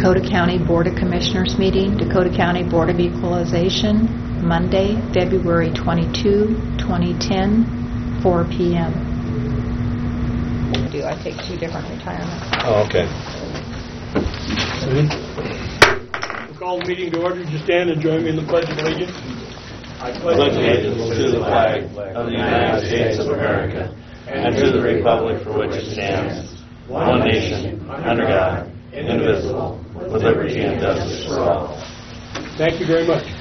Dakota County Board of Commissioners meeting, Dakota County Board of Equalization, Monday, February 22, 2010, 4 p.m. I take 2 different retirements. Oh, okay. We'll call the meeting to order. Just stand and join me in the Pledge of Allegiance. I pledge allegiance to the flag of the United States of America and to the republic for which it stands, one nation, under God, indivisible, with liberty and justice for all. Thank you very much.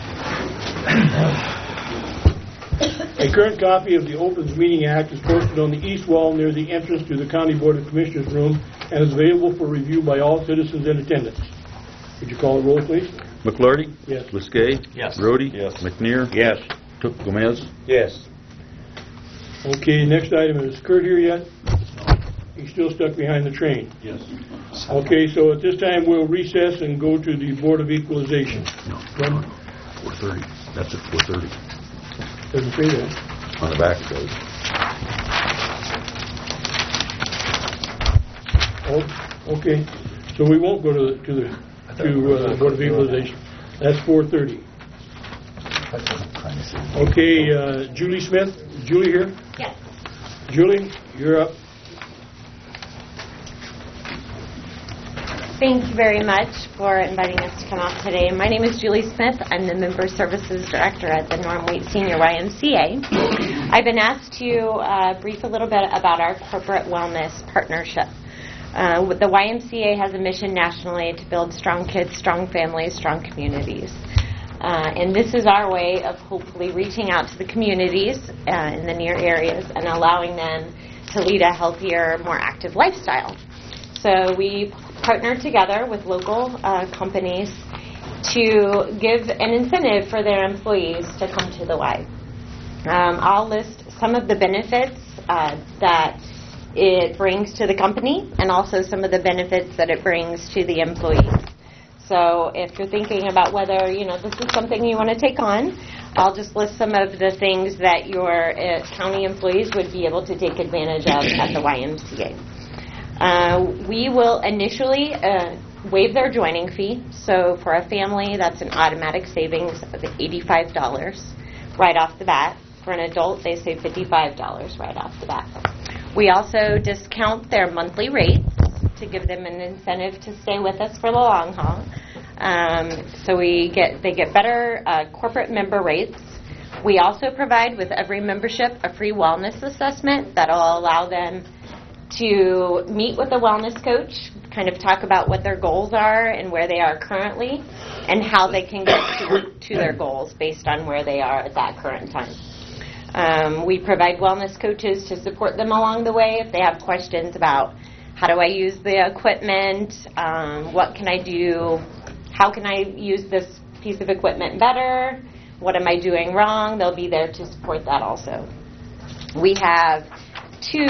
A current copy of the Opens Meeting Act is posted on the east wall near the entrance to the County Board of Commissioners room and is available for review by all citizens in attendance. Would you call the roll, please? McClurdy? Yes. Liskay? Yes. Rhodey? Yes. McNear? Yes. Gomez? Yes. Okay, next item. Is Kurt here yet? He's still stuck behind the train. Yes. Okay, so at this time we'll recess and go to the Board of Equalization. No. When? 4:30. That's at 4:30. Doesn't say that. On the back it goes. Oh, okay. So we won't go to the Board of Equalization. That's 4:30. Okay, Julie Smith. Julie here? Yes. Julie, you're up. Thank you very much for inviting us to come out today. My name is Julie Smith. I'm the Member Services Director at the Norm Wheat Senior YMCA. I've been asked to brief a little bit about our corporate wellness partnership. The YMCA has a mission nationally to build strong kids, strong families, strong communities. And this is our way of hopefully reaching out to the communities in the near areas and allowing them to lead a healthier, more active lifestyle. So we partner together with local companies to give an incentive for their employees to come to the Y. I'll list some of the benefits that it brings to the company and also some of the benefits that it brings to the employees. So if you're thinking about whether, this is something you want to take on, I'll just list some of the things that your county employees would be able to take advantage of at the YMCA. We will initially waive their joining fee. So for a family, that's an automatic savings of $85 right off the bat. For an adult, they save $55 right off the bat. We also discount their monthly rates to give them an incentive to stay with us for the long haul. So they get better corporate member rates. We also provide with every membership a free wellness assessment that will allow them to meet with a wellness coach, kind of talk about what their goals are and where they are currently and how they can get to their goals based on where they are at that current time. We provide wellness coaches to support them along the way if they have questions about how do I use the equipment, what can I do, how can I use this piece of equipment better, what am I doing wrong. They'll be there to support that also. We have 2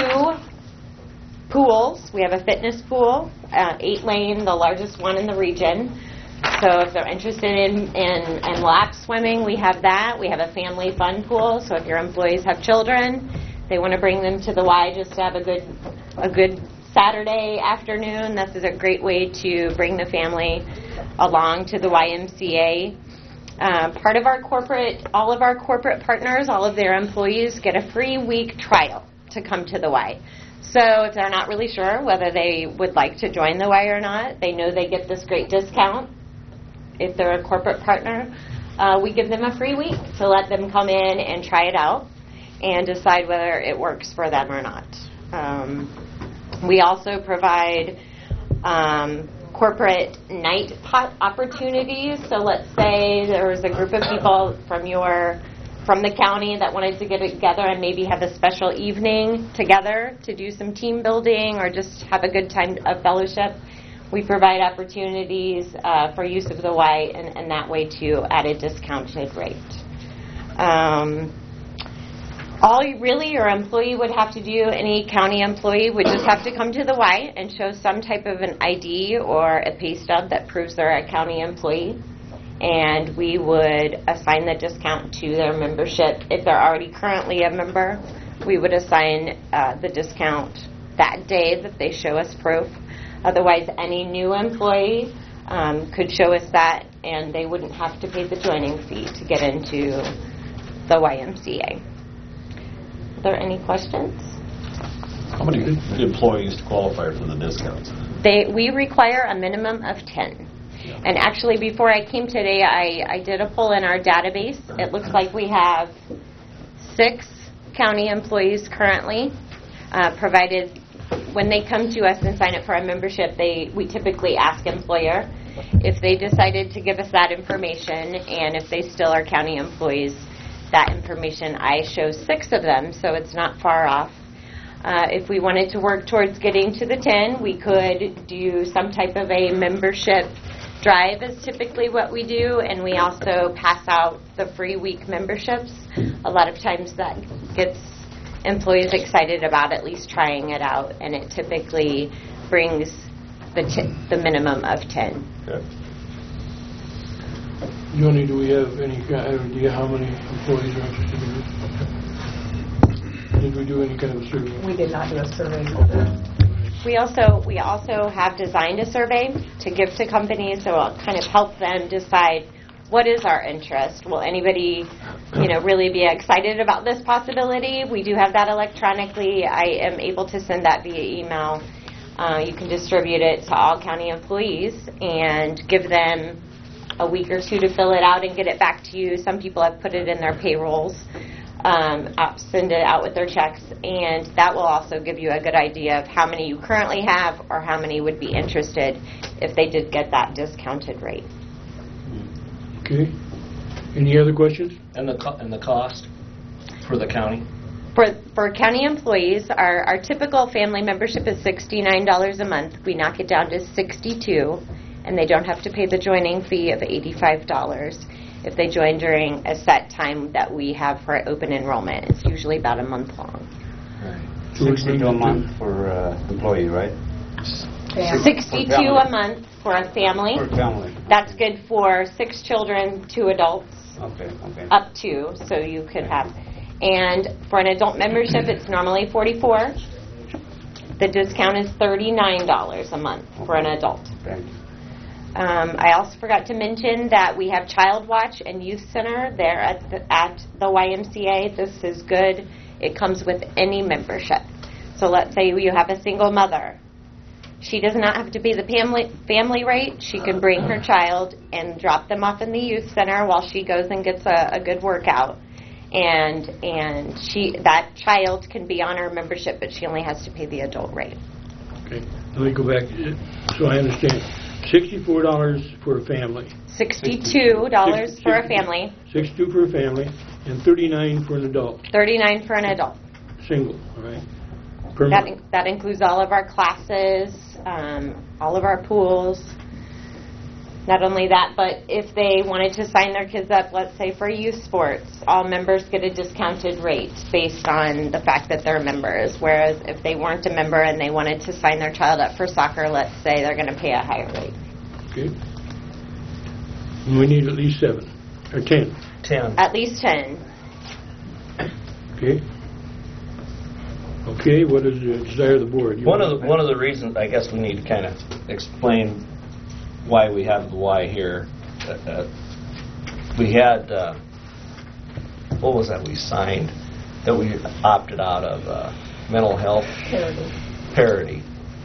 pools. We have a fitness pool, 8-lane, the largest one in the region. So if they're interested in lap swimming, we have that. We have a family fun pool. So if your employees have children, they want to bring them to the Y just to have a good Saturday afternoon. This is a great way to bring the family along to the YMCA. Part of all of our corporate partners, all of their employees get a free week trial to come to the Y. So if they're not really sure whether they would like to join the Y or not, they know they get this great discount. If they're a corporate partner, we give them a free week to let them come in and try it out and decide whether it works for them or not. We also provide corporate night pot opportunities. So let's say there was a group of people from the county that wanted to get together and maybe have a special evening together to do some team building or just have a good time of fellowship. We provide opportunities for use of the Y and that way too at a discounted rate. All your employee would have to do, any county employee would just have to come to the Y and show some type of an ID or a pay stub that proves they're a county employee. And we would assign the discount to their membership. If they're already currently a member, we would assign the discount that day that they show us proof. Otherwise, any new employee could show us that, and they wouldn't have to pay the joining fee to get into the YMCA. Are there any questions? How many employees qualify for the discounts? We require a minimum of 10. And actually, before I came today, I did a poll in our database. It looks like we have 6 county employees currently, provided when they come to us and sign up for our membership, we typically ask employer if they decided to give us that information, and if they still are county employees, that information. I show 6 of them, so it's not far off. If we wanted to work towards getting to the 10, we could do some type of a membership drive is typically what we do, and we also pass out the free week memberships. A lot of times that gets employees excited about at least trying it out, and it typically brings the minimum of 10. Okay. Joni, do we have any idea how many employees are interested in this? Did we do any kind of a survey? We did not do a survey for that. We also have designed a survey to give to companies, so it'll kind of help them decide what is our interest. Will anybody, really be excited about this possibility? We do have that electronically. I am able to send that via email. You can distribute it to all county employees and give them a week or 2 to fill it out and get it back to you. Some people have put it in their payrolls. Send it out with their checks, and that will also give you a good idea of how many you currently have or how many would be interested if they did get that discounted rate. Okay. Any other questions? And the cost for the county? For county employees, our typical family membership is $69 a month. We knock it down to $62, and they don't have to pay the joining fee of $85 if they join during a set time that we have for open enrollment. It's usually about a month long. Right. 62 a month for employee, right? 62 a month for a family. For family. That's good for 6 children, 2 adults, Okay. up to, so you could have. And for an adult membership, it's normally $44. The discount is $39 a month for an adult. Right. I also forgot to mention that we have Child Watch and Youth Center there at the YMCA. This is good. It comes with any membership. So let's say you have a single mother. She does not have to pay the family rate. She can bring her child and drop them off in the youth center while she goes and gets a good workout. And that child can be on her membership, but she only has to pay the adult rate. Okay. Let me go back so I understand. $64 for a family. $62 for a family. $62 for a family, and $39 for an adult. $39 for an adult. Single, all right. Per month. That includes all of our classes, all of our pools. Not only that, but if they wanted to sign their kids up, let's say for youth sports, all members get a discounted rate based on the fact that they're members. Whereas if they weren't a member and they wanted to sign their child up for soccer, let's say, they're going to pay a higher rate. Okay. And we need at least 7 or 10. 10. At least 10. Okay. Okay. What is the desire of the board? One of the reasons, I guess we need to kind of explain why we have the Y here. We had, what was that we signed, that we opted out of mental health parity.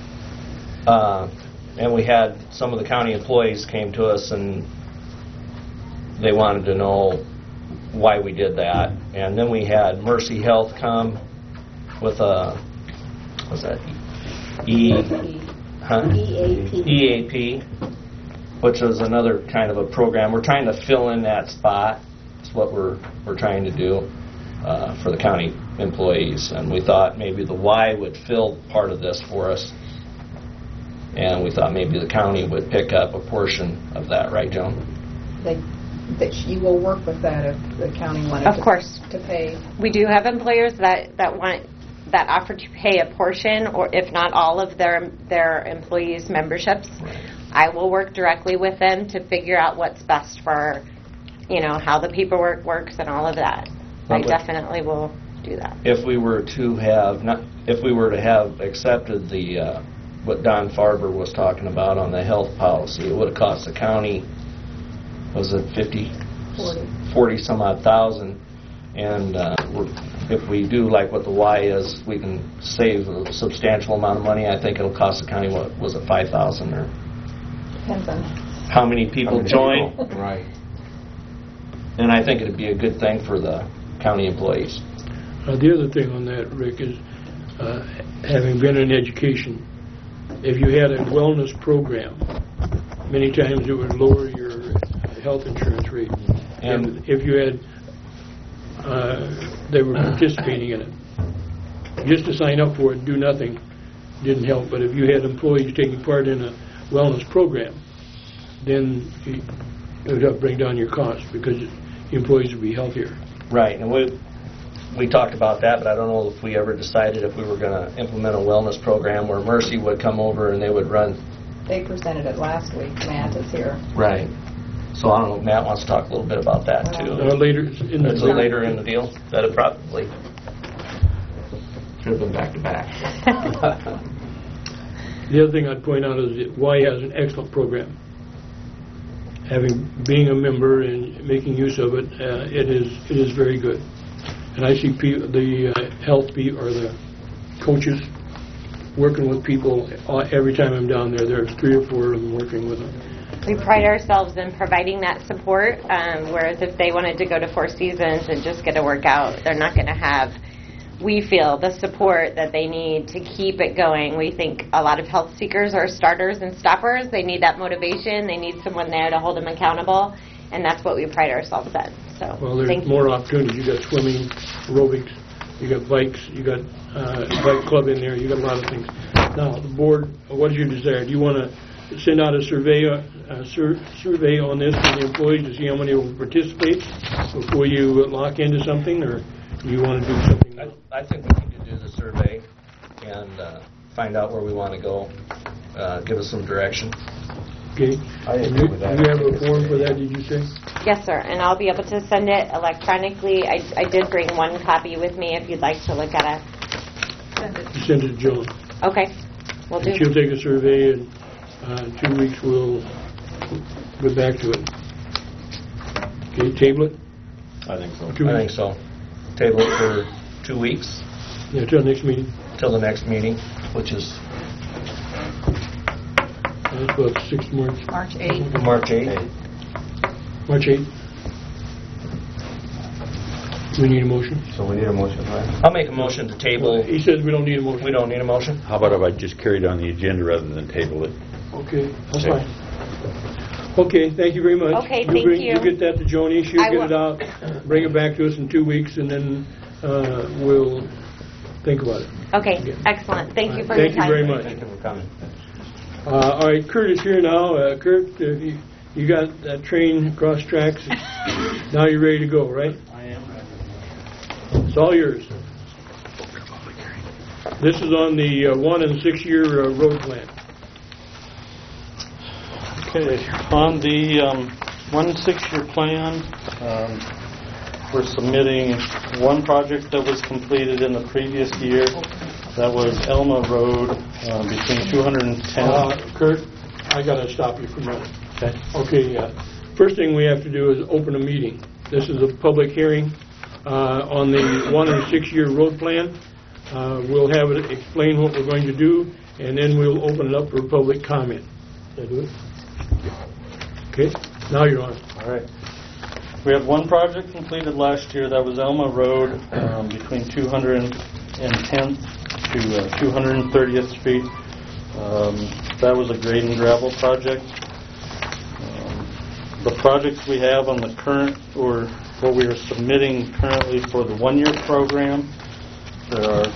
And we had some of the county employees came to us and they wanted to know why we did that. And then we had Mercy Health come with a, what's that, EAP, which is another kind of a program. We're trying to fill in that spot. That's what we're trying to do for the county employees. And we thought maybe the Y would fill part of this for us. And we thought maybe the county would pick up a portion of that, right, Joan? That you will work with that if the county wanted Of course. to pay. We do have employers that offer to pay a portion, or if not all of their employees' memberships. Right. I will work directly with them to figure out what's best for, how the paperwork works and all of that. I definitely will do that. If we were to have accepted the what Don Farber was talking about on the health policy. It would have cost the county, was it 40 some odd thousand, and if we do like what the Y is, we can save a substantial amount of money. I think it'll cost the county, what was it, 5,000 or Depends on. how many people join, Right. and I think it'd be a good thing for the county employees. The other thing on that, Rick, is having been in education, if you had a wellness program, many times it would lower your health insurance rate. And if you had, they were participating in it. Just to sign up for it and do nothing didn't help, but if you had employees taking part in a wellness program, then it would help bring down your costs because the employees would be healthier. Right, and we talked about that, but I don't know if we ever decided if we were going to implement a wellness program where Mercy would come over and they would run. They presented it last week. Matt is here. Right. So I don't know if Matt wants to talk a little bit about that too. Later in the It's later in the deal. That it probably should have been back to back. The other thing I'd point out is that Y has an excellent program. Being a member and making use of it, it is very good. And I see the health or the coaches working with people every time I'm down there. There's 3 or 4 of them working with them. We pride ourselves in providing that support, whereas if they wanted to go to Four Seasons and just get a workout, they're not going to have, we feel, the support that they need to keep it going. We think a lot of health seekers are starters and stoppers. They need that motivation. They need someone there to hold them accountable, and that's what we pride ourselves in. So, well, there's more opportunities. You got swimming, aerobics, you got bikes, you got bike club in there. You got a lot of things. Now, the board, what is your desire? Do you want to send out a survey on this to the employees to see how many will participate before you lock into something, or do you want to do something else? I think we need to do the survey and find out where we want to go. Give us some direction. Okay. I agree with that. Do you have a form for that, did you say? yes, sir, and I'll be able to send it electronically. I did bring one copy with me if you'd like to look at it. You send it to Joan. Okay, we'll do. And she'll take a survey, and in 2 weeks we'll go back to it. Okay, table it? I think so. 2 weeks? I think so. Table it for 2 weeks Yeah, till next meeting. till the next meeting, which is That's about 6th March. March 8th. March 8th. March 8th. Do we need a motion? So we need a motion, right? I'll make a motion to table. He says we don't need a motion. We don't need a motion? How about if I just carried on the agenda rather than table it? Okay, that's Okay. fine. Okay, thank you very much. Okay, thank you. You get that to Joni, she'll I get will. it out, bring it back to us in 2 weeks, and then we'll think about it. Okay, excellent. Thank you for your Thank you time. very much. Thank you for coming. All right, Kurt is here now. Kurt, you got that train across tracks. Now you're ready to go, right? I am ready. It's all yours. This is on the 1 and 6 year road plan. Okay, on the 1 6-year plan, we're submitting one project that was completed in the previous year. That was Elma Road between 210. Kurt, I got to stop you for a minute. Okay. Okay, first thing we have to do is open a meeting. This is a public hearing on the 1 and 6 year road plan. We'll have it explain what we're going to do, and then we'll open it up for public comment. Did I do it? Okay, now you're on. All right. We had one project completed last year. That was Elma Road between 210th to 230th Street. That was a grade and gravel project. The projects we have on the current, or what we are submitting currently for the 1 year program, there are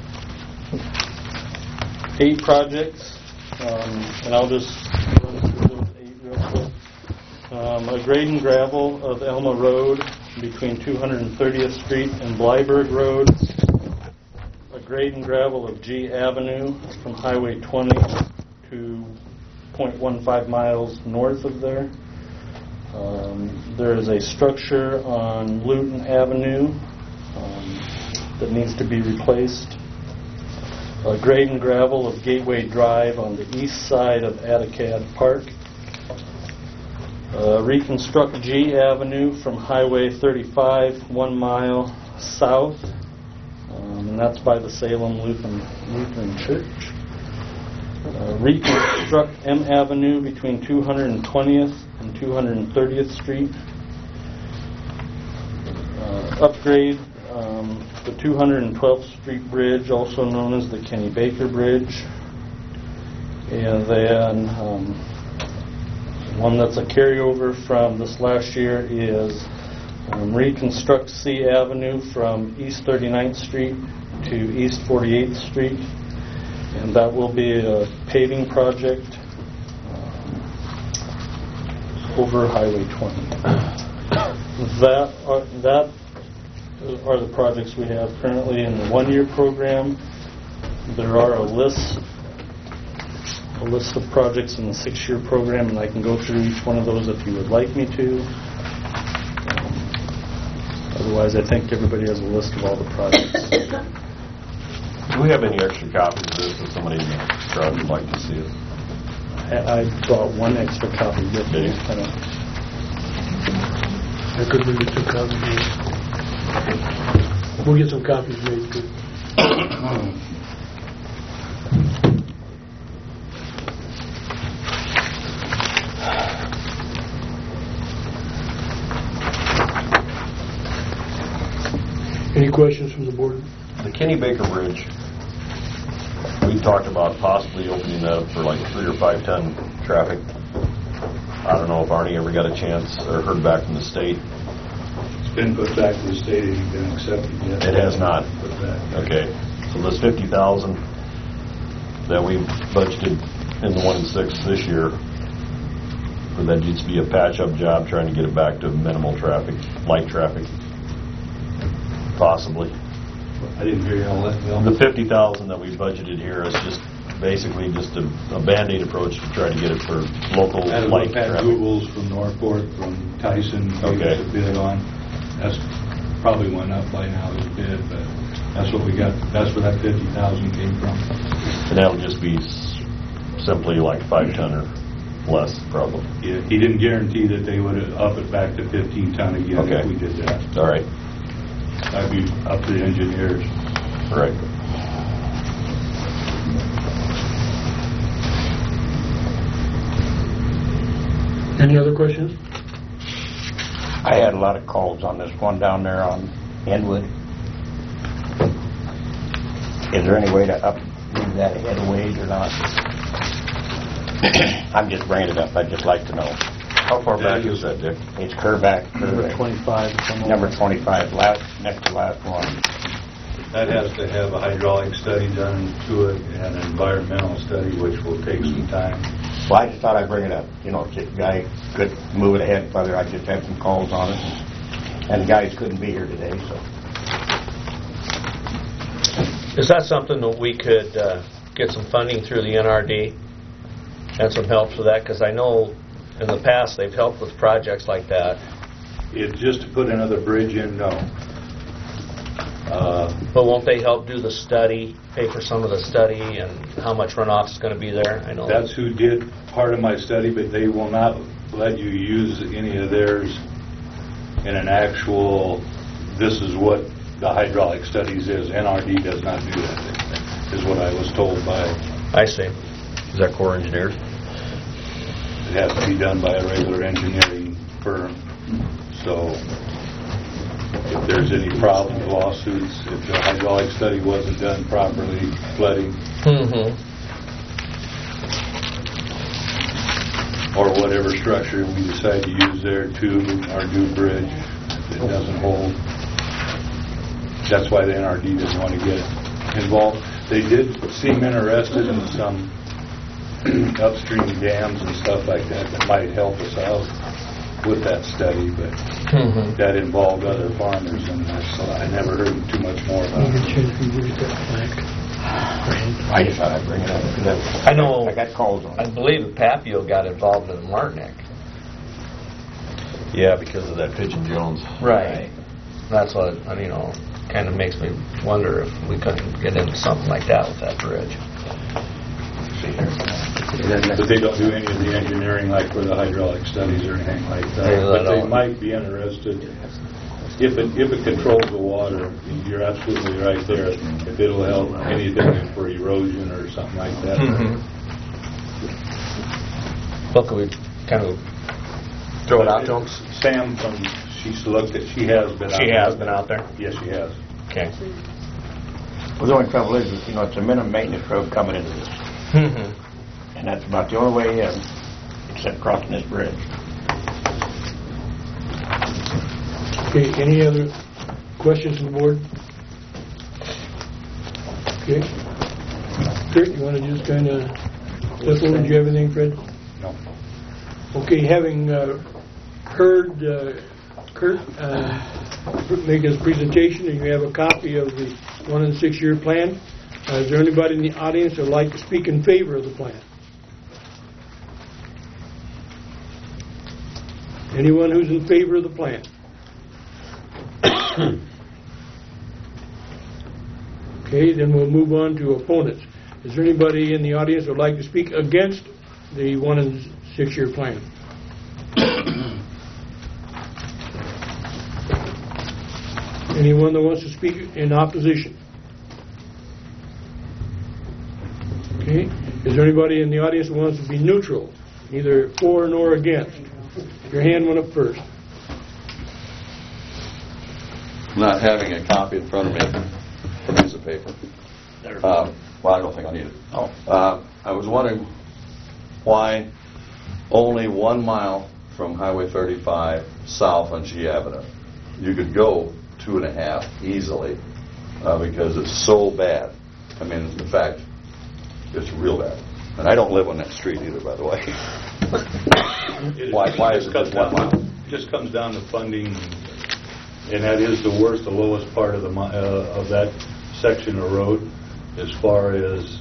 8 projects, and I'll just run through those 8 real quick. A grade and gravel of Elma Road between 230th Street and Blyberg Road. A grade and gravel of G Avenue from Highway 20 to 0.15 miles north of there. There is a structure on Luton Avenue that needs to be replaced. Grade and gravel of Gateway Drive on the east side of Atticad Park. Reconstruct G Avenue from Highway 35 1 mile south, and that's by the Salem Lutheran Church. Reconstruct M Avenue between 220th and 230th Street. Upgrade the 212th Street Bridge, also known as the Kenny Baker Bridge. And then one that's a carryover from this last year is reconstruct C Avenue from East 39th Street to East 48th Street. And that will be a paving project over Highway 20. That are the projects we have currently in the one-year program. There are a list of projects in the 6-year program, and I can go through each one of those if you would like me to. Otherwise, I think everybody has a list of all the projects. Do we have any extra copies of this if somebody in the crowd would like to see it? I brought one extra copy with me. I could maybe get some copies made. We'll get some copies made too. Any questions from the board? The Kenny Baker Bridge, we talked about possibly opening that up for like 3 or 5 ton traffic. I don't know if Arnie ever got a chance or heard back from the state. It's been put back to the state. It hasn't been accepted yet. It has not. Put back. Okay. So this 50,000 that we budgeted in the 1 and 6 this year, would that just be a patch-up job trying to get it back to minimal traffic, light traffic? Possibly. I didn't hear you all that well. The 50,000 that we budgeted here is just basically just a Band-Aid approach to try to get it for local light traffic. Googles from Northport, from Tyson, okay. A bid on. That's probably went up by now a bit, but that's what we got. That's where that 50,000 came from. And that'll just be simply like 5 ton or less, probably. Yeah, he didn't guarantee that they would up it back to 15 ton again okay. if we did that. All right. That'd be up to the engineers. Right. Any other questions? I had a lot of calls on this one down there on Inwood. Is there any way to move that ahead of wage or not? I'm just bringing it up. I'd just like to know. How far back is that, Dick? It's curve back. Number 25. Number 25, next to last one. That has to have a hydraulic study done to it and an environmental study, which will take some time. Well, I just thought I'd bring it up. You know, if the guy could move it ahead further, I just had some calls on it. And the guys couldn't be here today, so. Is that something that we could get some funding through the NRD and some help for that? Because I know in the past they've helped with projects like that. It's just to put another bridge in, no. But won't they help do the study, pay for some of the study and how much runoff is going to be there? I know that's who did part of my study, but they will not let you use any of theirs in an actual, this is what the hydraulic studies is. NRD does not do that, is what I was told by. I see. Is that Corps Engineers? It has to be done by a regular engineering firm. So if there's any problems, lawsuits, if the hydraulic study wasn't done properly, flooding, or whatever structure we decide to use there to our new bridge, if it doesn't hold. That's why the NRD didn't want to get involved. They did seem interested in some upstream dams and stuff like that might help us out with that study, but that involved other farmers, and so I never heard too much more about it. I just thought I'd bring it up. I know. I got calls on it. I believe Papio got involved in Martinic. Yeah, because of that Pigeon Jones. Right. That's what, kind of makes me wonder if we couldn't get into something like that with that bridge. But they don't do any of the engineering like for the hydraulic studies or anything like that. Yeah, But they don't. might be interested. If it controls the water, you're absolutely right there. If it'll help anything for erosion or something like that. Well, could we kind of throw it out to them? Sam, she's looked at, she has been out. She has been out there? Yes, she has. Okay. Well, the only trouble is, it's a minimum maintenance road coming into this. And that's about the only way in, except crossing this bridge. Okay, any other questions from the board? Okay. Kurt, you want to just kind of step over? Do you have anything, Fred? No. Okay, having heard Kurt make his presentation, and you have a copy of the 1 and 6 year plan, is there anybody in the audience that would like to speak in favor of the plan? Anyone who's in favor of the plan? Okay, then we'll move on to opponents. Is there anybody in the audience that would like to speak against the 1 and 6 year plan? Anyone that wants to speak in opposition? Okay. Is there anybody in the audience that wants to be neutral, neither for nor against? Your hand went up first. Not having a copy in front of me, a piece of paper. Well, I don't think I need it. I was wondering why only 1 mile from Highway 35 south on G Avenue. You could go 2.5 easily because it's so bad. I mean, in fact, it's real bad. And I don't live on that street either, by the way. Why is it just 1 mile? It just comes down to funding, and that is the worst, the lowest part of that section of road as far as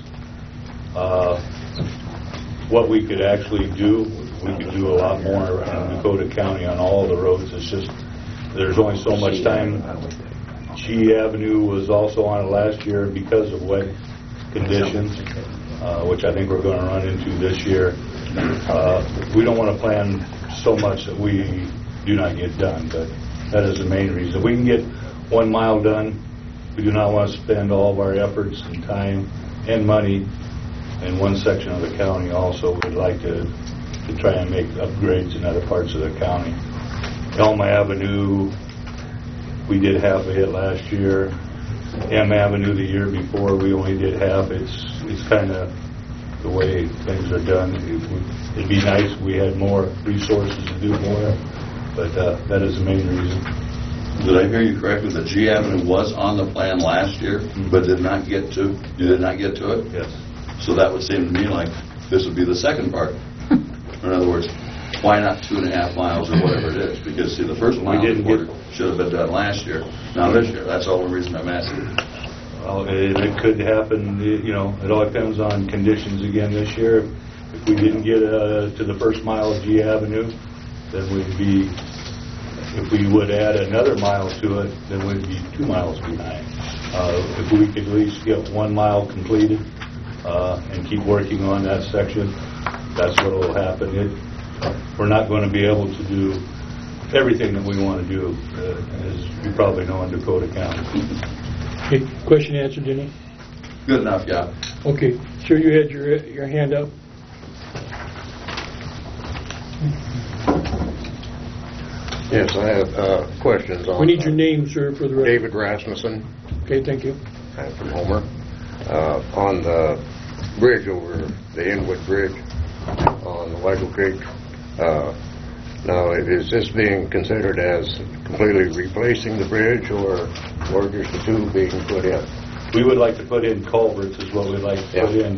what we could actually do. We could do a lot more in Dakota County on all the roads. It's just there's only so much time. G Avenue was also on it last year because of wet conditions, which I think we're going to run into this year. We don't want to plan so much that we do not get done, but that is the main reason. If we can get 1 mile done, we do not want to spend all of our efforts and time and money in one section of the county. Also, we'd like to try and make upgrades in other parts of the county. Elma Avenue, we did half of it last year. M Avenue the year before, we only did half. It's kind of the way things are done. It'd be nice if we had more resources to do more, but that is the main reason. Did I hear you correctly that G Avenue was on the plan last year, but did not get to? You did not get to it? Yes. So that would seem to me like this would be the second part. In other words, why not 2.5 miles or whatever it is? Because, see, the first mile should have been done last year, not this year. That's the only reason I'm asking. Well, it could happen, it all depends on conditions again this year. If we didn't get to the first mile of G Avenue, then if we would add another mile to it, then we'd be 2 miles behind. If we could at least get 1 mile completed and keep working on that section, that's what will happen. We're not going to be able to do everything that we want to do, as you probably know, in Dakota County. Okay, question answered, Denny? Good enough, yeah. Okay, sir, you had your hand up. Yes, I have questions on... We need your name, sir, for the record. David Rasmussen. Okay, thank you. I'm from Homer. On the bridge over the Inwood Bridge on the Weigel Creek, now, is this being considered as completely replacing the bridge or just the two being put in? We would like to put in culverts is what we'd like to put in.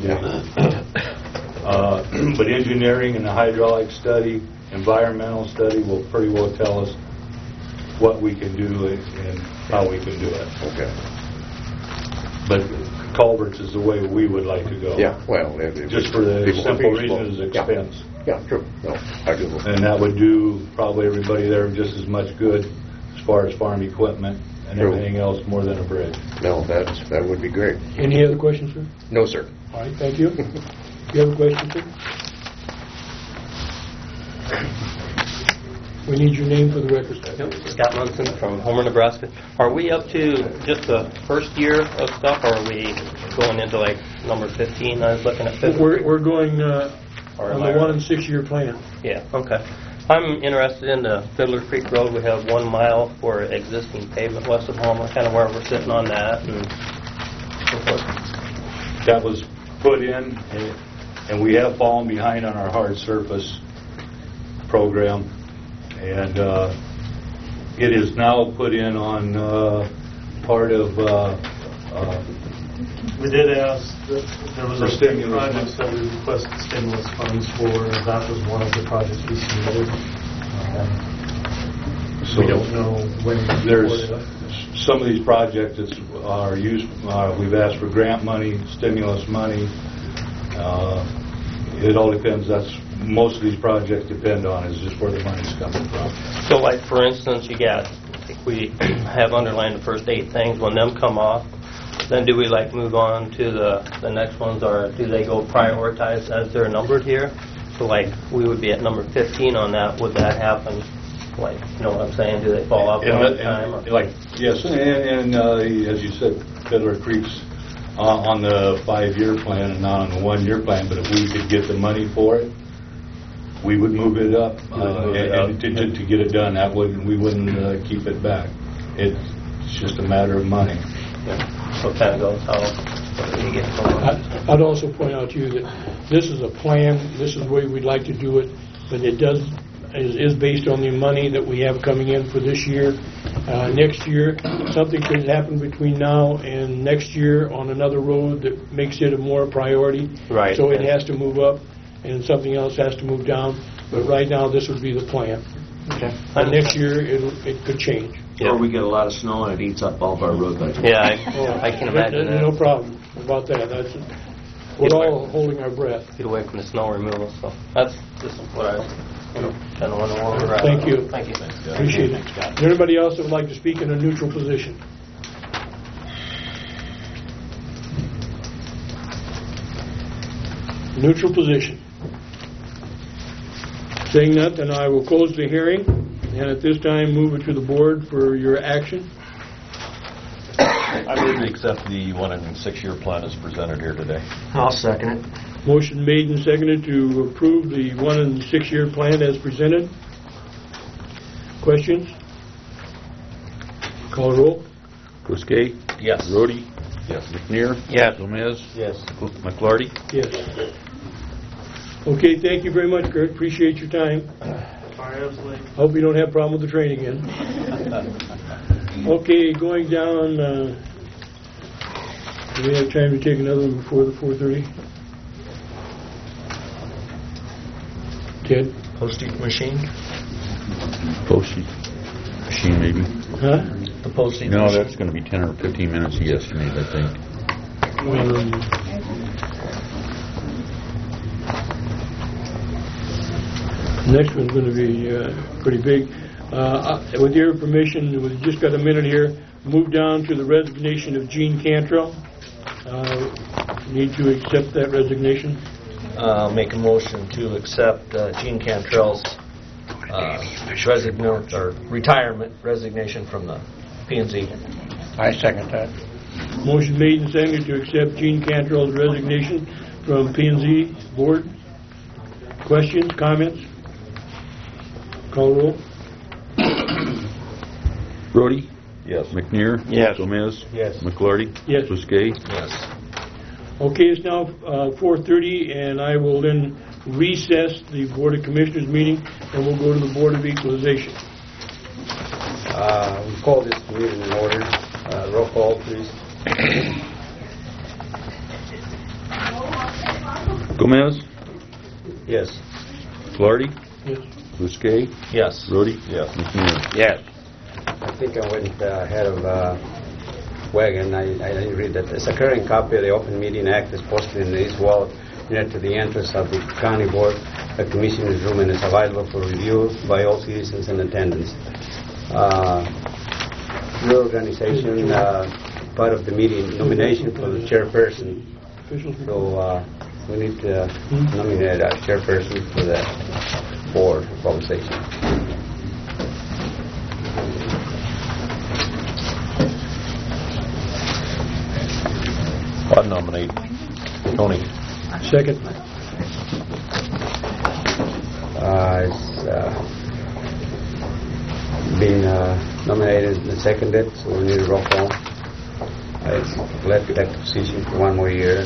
But engineering and the hydraulic study, environmental study will pretty well tell us what we can do and how we can do it. Okay. But culverts is the way we would like to go. Yeah, well... just for the simple reason is expense. Yeah, true. No, I do. And that would do probably everybody there just as much good as far as farm equipment and everything else more than a bridge. No, that would be great. Any other questions, sir? No, sir. All right, thank you. You have a question, sir? We need your name for the record. Scott Munson from Homer, Nebraska. Are we up to just the first year of stuff, or are we going into like number 15? I was looking at 15. We're going on Or the am I 1 right? and 6 year plan. Yeah, okay. I'm interested in the Fiddler Creek Road. We have 1 mile for existing pavement west of Homer, kind of where we're sitting on that and so forth. That was put in, and we have fallen behind on our hard surface program, and it is now put in on part of We did ask, there was For a stimulus. project that we requested stimulus funds for, that was one of the projects we submitted. So We don't know when. there's some of these projects that are used, we've asked for grant money, stimulus money. It all depends. Most of these projects depend on is just where the money's coming from. So like, for instance, you got, we have underlined the first 8 things. When them come off, then do we like move on to the next ones, or do they go prioritized as they're numbered here? So like, we would be at number 15 on that. Would that happen? Like, you know what I'm saying? Do they fall off all the time? Or? Yes, and as you said, Fiddler Creek's on the 5-year plan and not on the 1-year plan, but if we could get the money for it, we would move it up, and to get it done. We wouldn't keep it back. It's just a matter of money. Yeah. So it kind of goes how you get going. I'd also point out to you that this is a plan, this is the way we'd like to do it, but it is based on the money that we have coming in for this year. Next year, something could happen between now and next year on another road that makes it a more priority. Right. So it has to move up, and something else has to move down. But right now, this would be the plan. Okay. And next year, it could change. Yeah. Or we get a lot of snow and it eats up all of our road budget. Yeah, I can imagine that. No problem about that. We're all holding our breath. Get away from the snow removal. So that's just what I kind of wonder where we're at. Thank you. Thank you. Appreciate it. Is there anybody else that would like to speak in a neutral position? Neutral position. Saying that, then I will close the hearing, and at this time, move it to the board for your action. I move to accept the 1 and 6-year plan as presented here today. I'll second it. Motion made and seconded to approve the 1 and 6-year plan as presented. Questions? Call roll. Bousquet? Yes. Rhodey? Yes. McNear? Yes. Gomez? Yes. McLarty? Yes. Okay, thank you very much, Kurt. Appreciate your time. Absolutely. Hope you don't have a problem with the train again. Okay, going down, do we have time to take another one before the 4:30? Ted? Postage machine? Postage machine, maybe? Huh? The postage No, machine. that's going to be 10 or 15 minutes, he estimated, I think. Next one's going to be pretty big. With your permission, we've just got a minute here. Move down to the resignation of Gene Cantrell. Need to accept that resignation. Make a motion to accept Gene Cantrell's retirement resignation from the P&Z. I second that. Motion made and seconded to accept Gene Cantrell's resignation from P&Z Board. Questions, comments? Call roll. Rhodey? Yes. McNear? Yes. Gomez? Yes. McLarty? Yes. Bousquet? Yes. Okay, it's now 4:30, and I will then recess the Board of Commissioners meeting, and we'll go to the Board of Equalization. We call this meeting in order. Roll call, please. Gomez? Yes. McLarty? Yes. Bousquet? Yes. Rhodey? Yes. McNear? Yes. I think I went ahead of Wagon. I didn't read that. It's a current copy of the Open Meeting Act is posted in the east wall near to the entrance of the County Board of Commissioners room, and it's available for review by all citizens in attendance. reorganization, part of the meeting, nomination for the chairperson. So we need to nominate a chairperson for the board of compensation. I'd nominate Tony. Second. It's been nominated and seconded, so we need a roll call. It's left that position for one more year.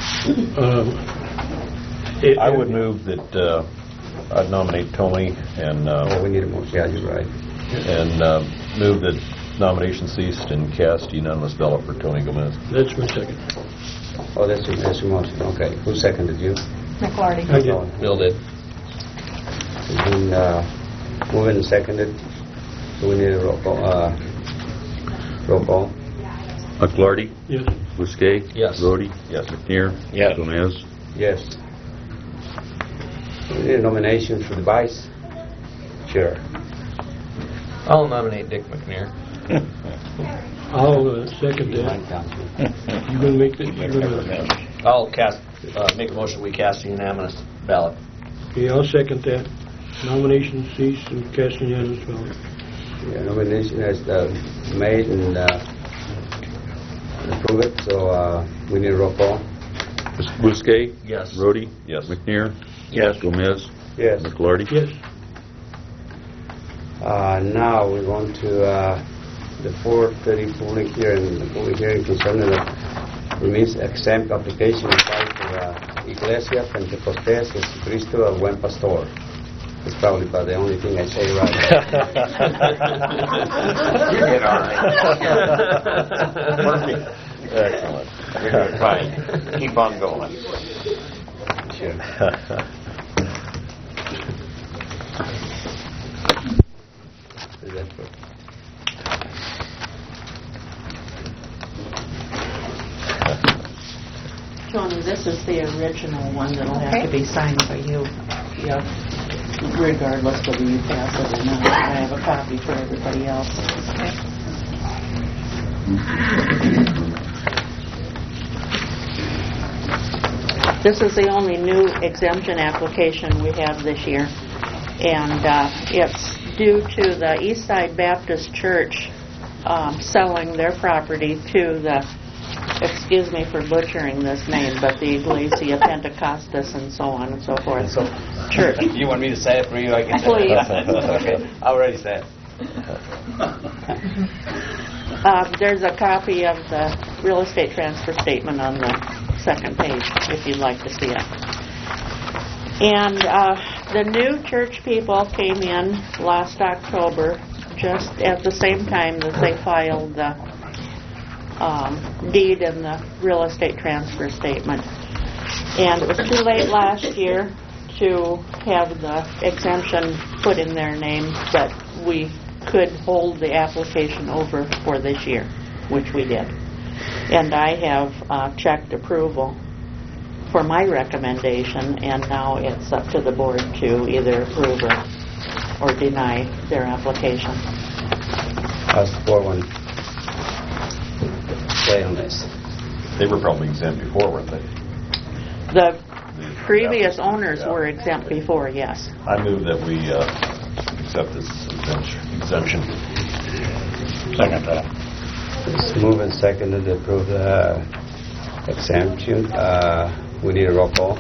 I would move that I'd nominate Tony and we need a motion. Yeah, you're right. and move that nomination ceased and cast unanimous ballot for Tony Gomez. That's my second. Oh, that's your motion. Okay. Who seconded you? McLarty. I did. Bill did. It's been moved and seconded, so we need a roll call. Roll call. McLarty? Yes. Bousquet? Yes. Rhodey? Yes. McNair? Yes. Gomez? Yes. We need a nomination for the vice chair. I'll nominate Dick McNair. I'll second that. You gonna make that? I'll make a motion we cast a unanimous ballot. Okay, I'll second that. Nomination ceased and cast unanimous ballot. Yeah, nomination has made and approved it, so we need a roll call. Bousquet? Yes. Rhodey? Yes. McNair? Yes. Gomez? Yes. McLarty? Yes. Now we're going to the 4:30 public hearing. The public hearing concerning the remains exempt application filed for Iglesia Pentecostés Jesucristo del Buen Pastor. It's probably about the only thing I say right. You did all right. Perfect. Excellent. You're doing fine. Keep on going. Sure. Is that good? Tony, this is the original one that'll have Okay. to be signed by you. Yeah. Regardless whether you pass it or not. I have a copy for everybody else. This is the only new exemption application we have this year, and it's due to the Eastside Baptist Church selling their property to the, excuse me for butchering this name, but the Iglesia Pentecostés and so on and so forth. So, church. You want me to say it for you? I can Please. Okay. I already said it. There's a copy of the real estate transfer statement on the second page, if you'd like to see it. And the new church people came in last October, just at the same time that they filed the deed and the real estate transfer statement. And it was too late last year to have the exemption put in their name, but we could hold the application over for this year, which we did. And I have checked approval for my recommendation, and now it's up to the board to either approve or deny their application. How's the 4-1 play on this? They were probably exempt before, weren't they? The previous owners were exempt before, yes. I move that we accept this exemption. Second that. It's moved and seconded to approve the exemption. We need a roll call.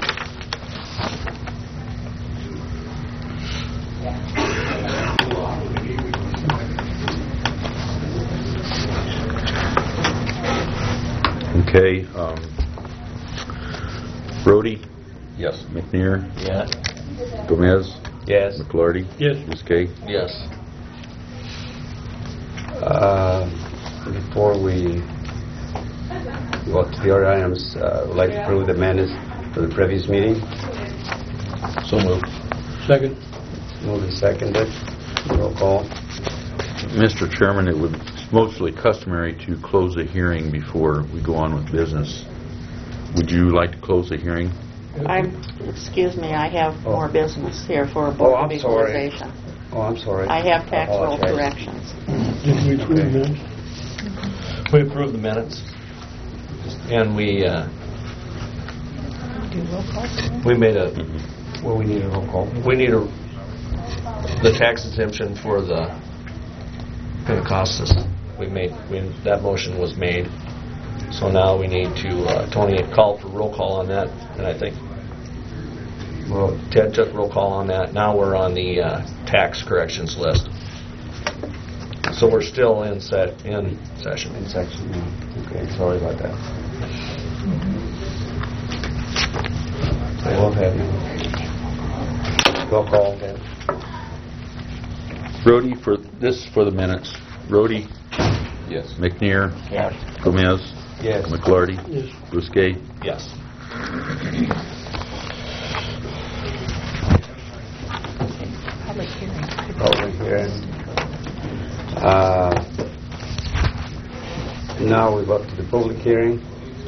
Okay. Rhodey? Yes. McNair? Yeah. Gomez? Yes. McLarty? Yes. Bousquet? Yes. Before we go to the other items, I'd like to approve the minutes for the previous meeting. So moved. Second. Moved and seconded. Roll call. Mr. Chairman, it would mostly customary to close a hearing before we go on with business. Would you like to close the hearing? Excuse me, I have more business here for a Board of I'm sorry. Equalization. Oh, I'm sorry. I have tax roll Apologize. corrections. Did we approve minutes? We approved the minutes, and we made a. Well, we need a roll call. We need the tax exemption for the Pentecostus. That motion was made. So now we need to, Tony had called for roll call on that, and I think Ted took roll call on that. Now we're on the tax corrections list. So we're still in session. In section, okay, sorry about that. I will have you. Roll call then. Rhodey, for the minutes. Rhodey? Yes. McNear? Yes. Gomez? Yes. McLarty? Yes. Bousquet? Yes. Public hearing. Public hearing. Now we go to the public hearing.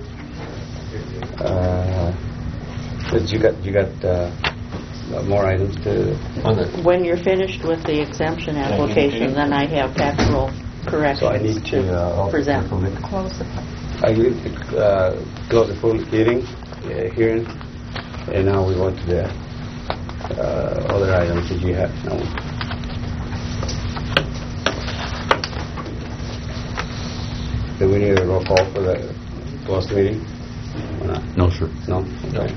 But you got more items to... When you're finished with the exemption application, then I have tax roll corrections So I need to present. Close the I need to close the public hearing, and now we go to the other items that you have now. Do we need a roll call for the closed meeting? Or not? No, sir. No? Okay.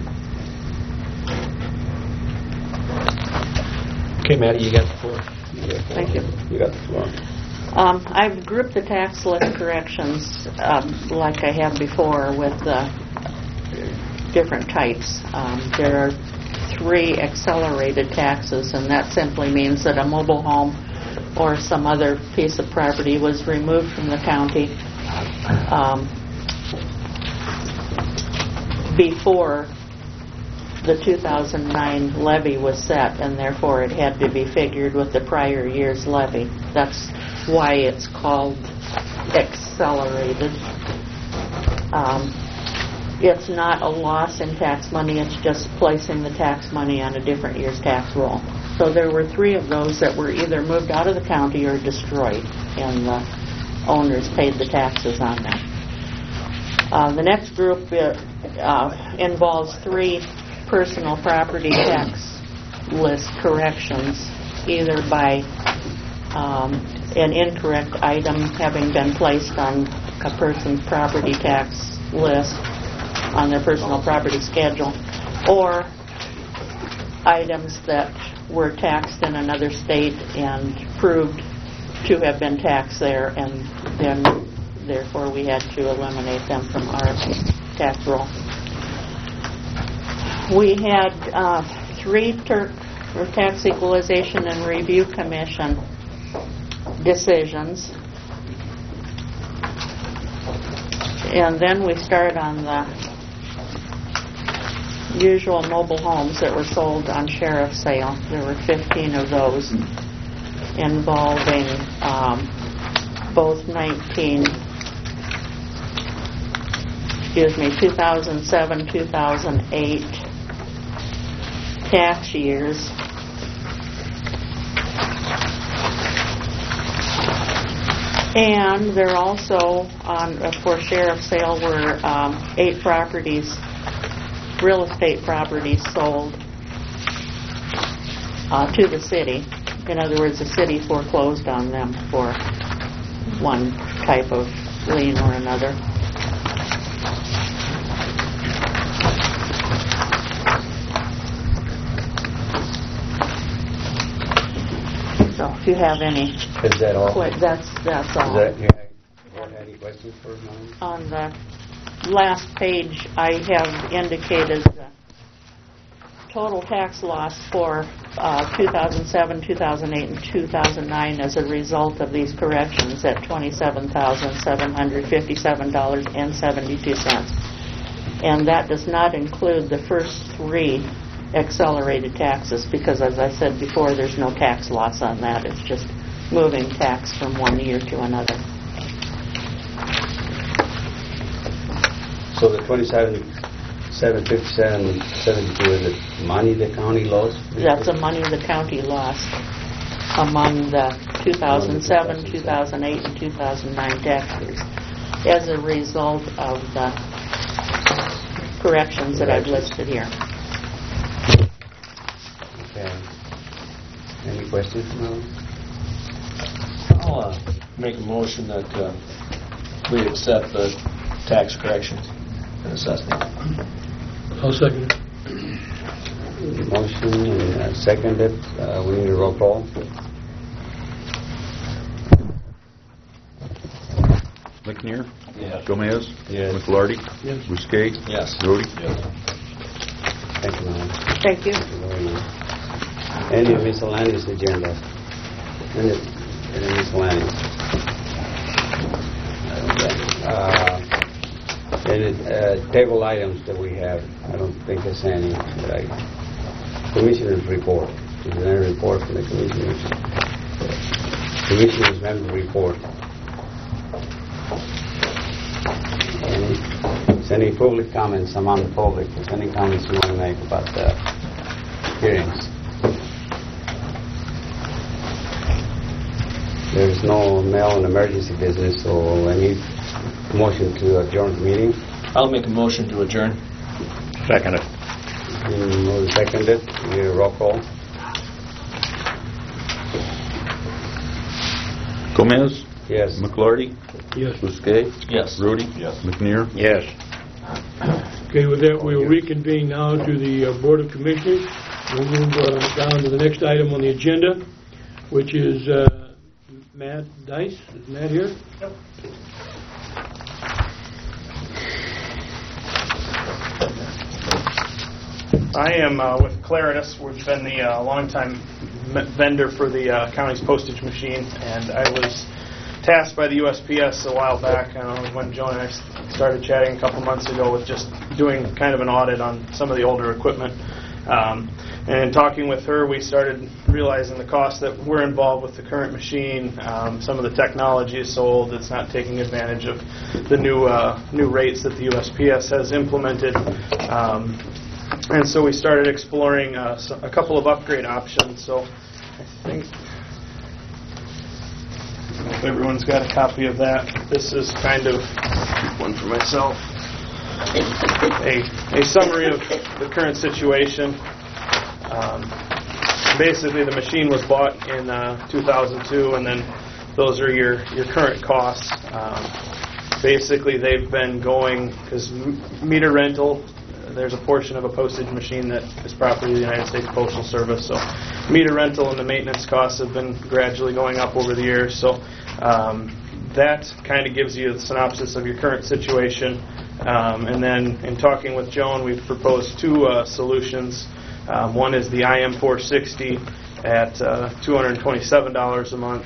Okay, Maddie, you got the floor. Thank you. You got the floor. I've grouped the tax list corrections like I have before with different types. There are 3 accelerated taxes, and that simply means that a mobile home or some other piece of property was removed from the county before the 2009 levy was set, and therefore it had to be figured with the prior year's levy. That's why it's called accelerated. It's not a loss in tax money, it's just placing the tax money on a different year's tax roll. So there were 3 of those that were either moved out of the county or destroyed, and the owners paid the taxes on them. The next group involves 3 personal property tax list corrections, either by an incorrect item having been placed on a person's property tax list on their personal property schedule, or items that were taxed in another state and proved to have been taxed there, and then therefore we had to eliminate them from our tax roll. We had 3 Tax Equalization and Review Commission decisions. And then we start on the usual mobile homes that were sold on sheriff's sale. There were 15 of those involving both 2007, 2008 tax years. And there also, for sheriff's sale, were 8 properties, real estate properties sold to the city. In other words, the city foreclosed on them for one type of lien or another. So if you have any... Is that all? That's all. You have any questions for me? On the last page, I have indicated the total tax loss for 2007, 2008, and 2009 as a result of these corrections at $27,757.72. And that does not include the first 3 accelerated taxes, because as I said before, there's no tax loss on that. It's just moving tax from one year to another. So the 27,757.72 is it money the county lost? That's the money the county lost among the 2007, 2008, and 2009 tax years. as a result of the corrections that I've listed here. Okay. Any questions? No? I'll make a motion that we accept the tax corrections and assessment. I'll second it. Motion and seconded. We need a roll call. McNear? Yes. Gomez? Yes. McLarty? Yes. Bousquet? Yes. Rhodey? Thank you, ma'am. Thank you. Thank you very much. Any miscellaneous agenda? Any miscellaneous? Any table items that we have? I don't think there's any. Commissioners report. Is there any report from the commissioners? Commissioners member report. Any public comments among the public? Is there any comments you want to make about the hearings? There's no mail and emergency business, so I need a motion to adjourn the meeting. I'll make a motion to adjourn. Second it. Seconded. We need a roll call. Gomez? Yes. McLarty? Yes. Bousquet? Yes. Rhodey? Yes. McNear? Yes. Okay, with that, we'll reconvene now to the Board of Commissioners. We'll move down to the next item on the agenda, which is Matt Dice. Is Matt here? Yep. I am with Claritas. We've been the longtime vendor for the county's postage machine, and I was tasked by the USPS a while back, when Joan and I started chatting a couple months ago, with just doing kind of an audit on some of the older equipment. And in talking with her, we started realizing the costs that were involved with the current machine. Some of the technology is so old it's not taking advantage of the new rates that the USPS has implemented. And so we started exploring a couple of upgrade options. So I think if everyone's got a copy of that. This is kind of one for myself. A summary of the current situation. Basically, the machine was bought in 2002, and then those are your current costs. Basically, they've been going, because meter rental, there's a portion of a postage machine that is property of the United States Postal Service. So meter rental and the maintenance costs have been gradually going up over the years. So that kind of gives you the synopsis of your current situation. And then in talking with Joan, we've proposed two solutions. One is the IM460 at $227 a month.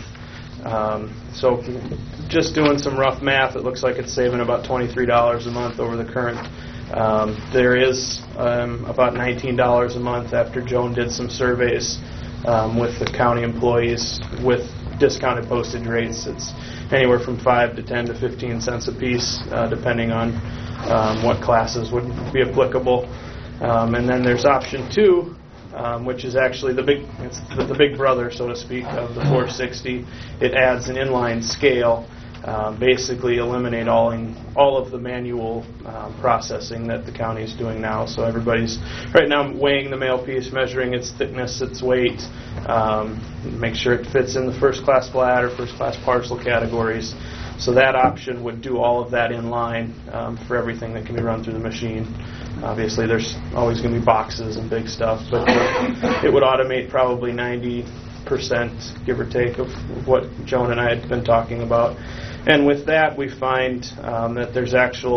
So just doing some rough math, it looks like it's saving about $23 a month over the current. There is about $19 a month after Joan did some surveys with the county employees with discounted postage rates. It's anywhere from 5 to 10 to 15 cents a piece, depending on what classes would be applicable. And then there's option 2, which is actually the big brother, so to speak, of the 460. It adds an inline scale, basically eliminate all of the manual processing that the county is doing now. So everybody's right now weighing the mail piece, measuring its thickness, its weight, make sure it fits in the first class flat or first class parcel categories. So that option would do all of that in line for everything that can be run through the machine. Obviously, there's always going to be boxes and big stuff, but it would automate probably 90%, give or take, of what Joan and I had been talking about. And with that, we find that there's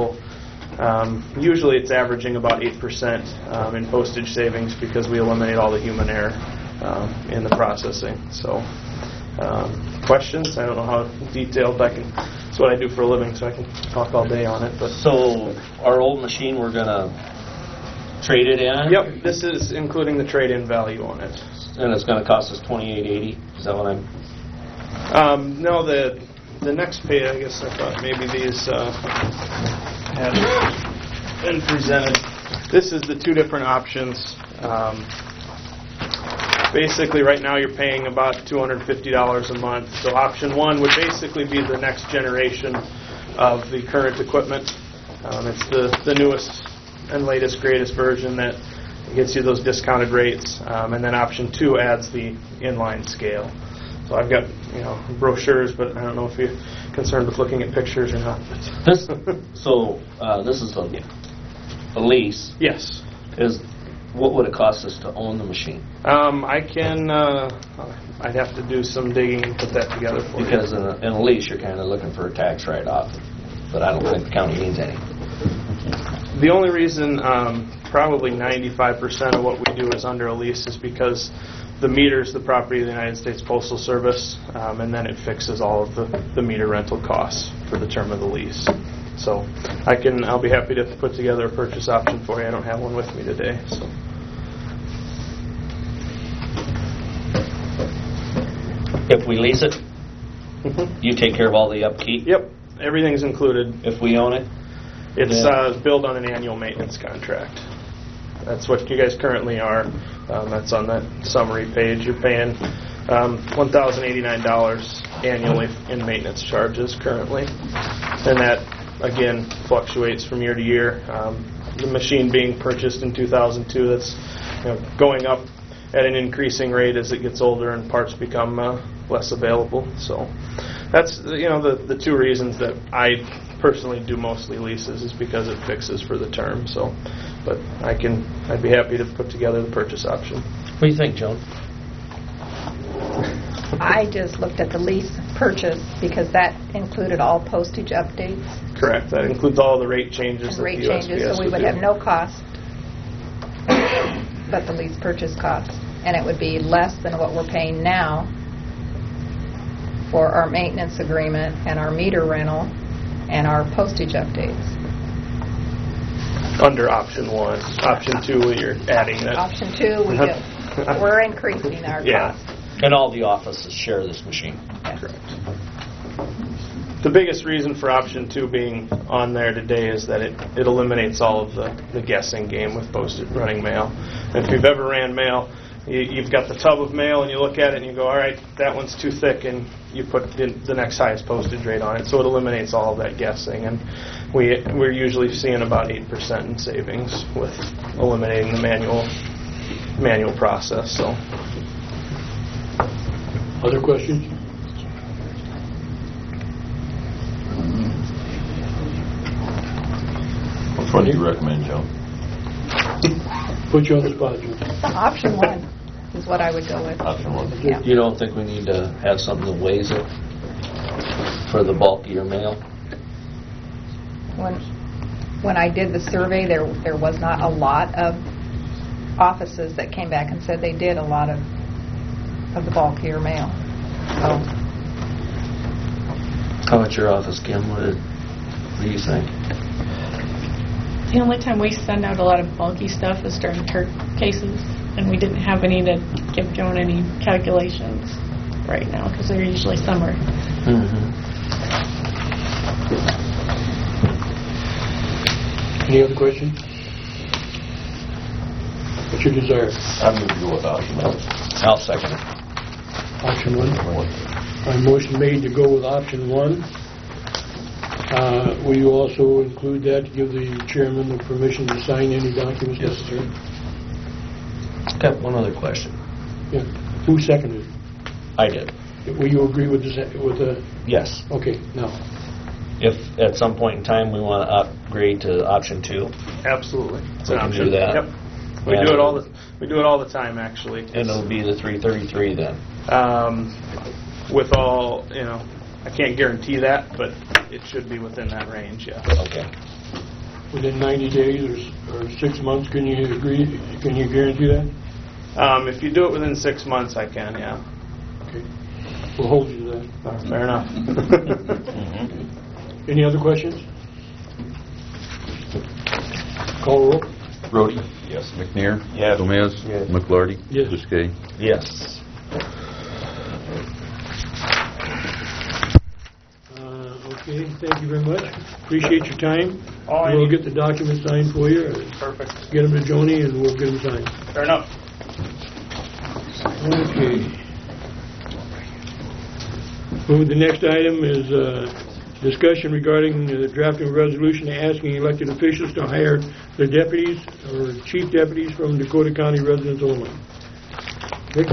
usually it's averaging about 8% in postage savings because we eliminate all the human error in the processing. So, questions? I don't know how detailed it's what I do for a living, so I can talk all day on it. But So our old machine, we're going to trade it in? Yep, this is including the trade-in value on it. And it's going to cost us $28.80? Is that what I'm... No, the next page, I guess I thought maybe these had been presented. This is the two different options. Basically, right now you're paying about $250 a month. So option 1 would basically be the next generation of the current equipment. It's the newest and latest, greatest version that gets you those discounted rates. And then option 2 adds the inline scale. So I've got, brochures, but I don't know if you're concerned with looking at pictures or not. This is a lease. Yes. What would it cost us to own the machine? I'd have to do some digging and put that together for you. Because in a lease, you're kind of looking for a tax write-off, but I don't think the county means any. The only reason probably 95% of what we do is under a lease is because the meter is the property of the United States Postal Service, and then it fixes all of the meter rental costs for the term of the lease. So I'll be happy to put together a purchase option for you. I don't have one with me today. So. If we lease it, you take care of all the upkeep? Yep, everything's included. If we own it? It's billed on an annual maintenance contract. That's what you guys currently are. That's on that summary page. You're paying $1,089 annually in maintenance charges currently. And that, again, fluctuates from year to year. The machine being purchased in 2002, that's going up at an increasing rate as it gets older and parts become less available. So that's the two reasons that I personally do mostly leases is because it fixes for the term. So, but I'd be happy to put together the purchase option. What do you think, Joan? I just looked at the lease purchase because that included all postage updates. Correct. That includes all the rate changes. And rate changes, so we would have no cost but the lease purchase cost. And it would be less than what we're paying now for our maintenance agreement and our meter rental and our postage updates. Under option 1. Option 2, you're adding that. Option 2, we're increasing our cost. And all the offices share this machine. Yes. Correct. The biggest reason for option 2 being on there today is that it eliminates all of the guessing game with posted running mail. And if you've ever ran mail, you've got the tub of mail and you look at it and you go, all right, that one's too thick, and you put the next highest postage rate on it. So it eliminates all of that guessing, and we're usually seeing about 8% in savings with eliminating the manual process. So. Other questions? Which one do you recommend, Joe? Put you on the spot, Joe. Option 1 is what I would go with. Option 1. Yeah. You don't think we need to have something that weighs it for the bulkier mail? When I did the survey, there was not a lot of offices that came back and said they did a lot of the bulkier mail. So. How about your office, Kim? What do you think? The only time we send out a lot of bulky stuff is during turf cases, and we didn't have any to give Joan any calculations right now because they're usually summer. Mm-hmm. Any other questions? What's your desire? I'm going to go with option 1. I'll second it. Option 1? My motion made to go with option 1. Will you also include that to give the chairman the permission to sign any documents necessary? Got one other question. Yeah. Who seconded it? I did. Will you agree with the... Yes. Okay, now. If at some point in time we want to upgrade to option 2, absolutely, we can do that. Yep. We do it all the time, actually. And it'll be the 333 then. With all, I can't guarantee that, but it should be within that range. Yeah. Okay. Within 90 days or 6 months, can you agree? Can you guarantee that? If you do it within 6 months, I can. Yeah. Okay. We'll hold you to that. Fair enough. Any other questions? Call roll. Brody? Yes. McNair? Yes. Gomez? Yes. McLarty? Yes. Biscay? Yes. Okay, thank you very much. Appreciate your time. We'll get the documents signed for you. Perfect. Get them to Joni and we'll get them signed. Fair enough. Okay. Well, the next item is Discussion regarding the drafting of a resolution asking elected officials to hire their deputies or chief deputies from Dakota County residents only. Rick?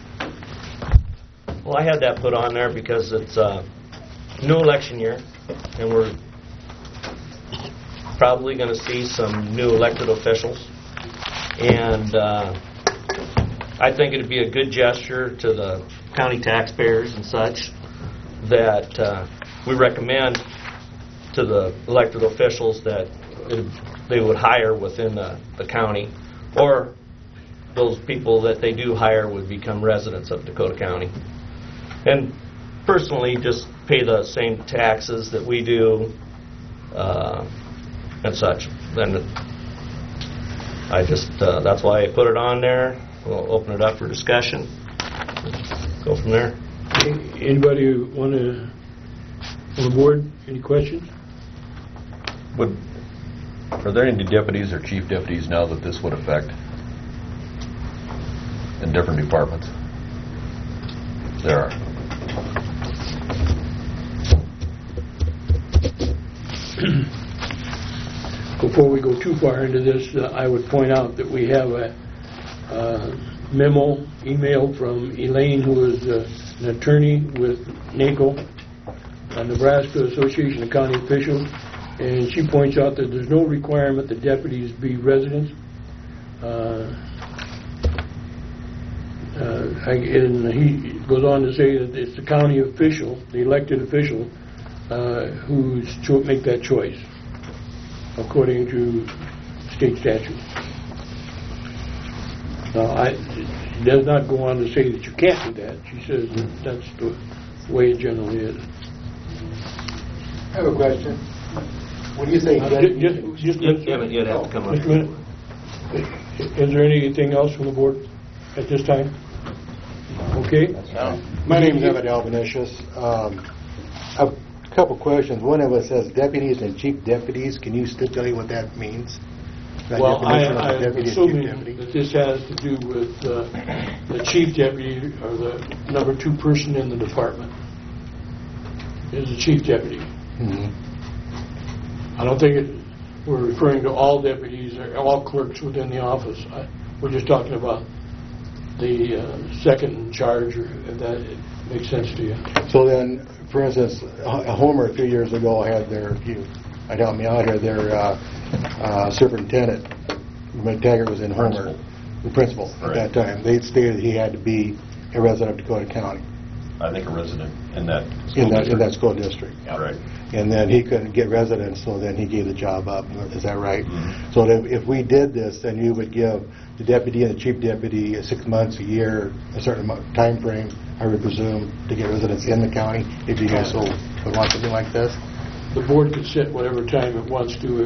Well, I had that put on there because it's a new election year, and we're probably going to see some new elected officials. And I think it'd be a good gesture to the county taxpayers and such that we recommend to the elected officials that they would hire within the county, or those people that they do hire would become residents of Dakota County. And personally, just pay the same taxes that we do and such. Then I just, that's why I put it on there. We'll open it up for discussion. Go from there. Anybody want to, on the board, any questions? Are there any deputies or chief deputies now that this would affect in different departments? There are. Before we go too far into this, I would point out that we have a memo emailed from Elaine, who is an attorney with NACO, Nebraska Association of County Officials, and she points out that there's no requirement that deputies be residents. And he goes on to say that it's the county official, the elected official, who's to make that choice, according to state statute. Now, it does not go on to say that you can't do that. She says that's the way it generally is. I have a question. When you say just you'd have to come up. Just a minute. Is there anything else from the board at this time? Okay. My name is Evan Albanesius. I have a couple questions. One of us says deputies and chief deputies. Can you stipulate what that means? That Well, definition of a I'm deputy and assuming chief deputy? that this has to do with the chief deputy, or the number 2 person in the department is the chief deputy. I don't think we're referring to all deputies or all clerks within the office. We're just talking about the second in charge, if that makes sense to you. So then, for instance, Homer a few years ago had their, I'd help me out here, their superintendent, McTaggart was in Homer, the principal at that time. They stated he had to be a resident of Dakota County. I think a resident in that In that school district. Yeah. Right. And then he couldn't get residence, so then he gave the job up. Is that right? So if we did this, then you would give the deputy and the chief deputy 6 months, a year, a certain time frame, I would presume, to get residence in the county, if you guys so would want something like this? The board could set whatever time it wants to, if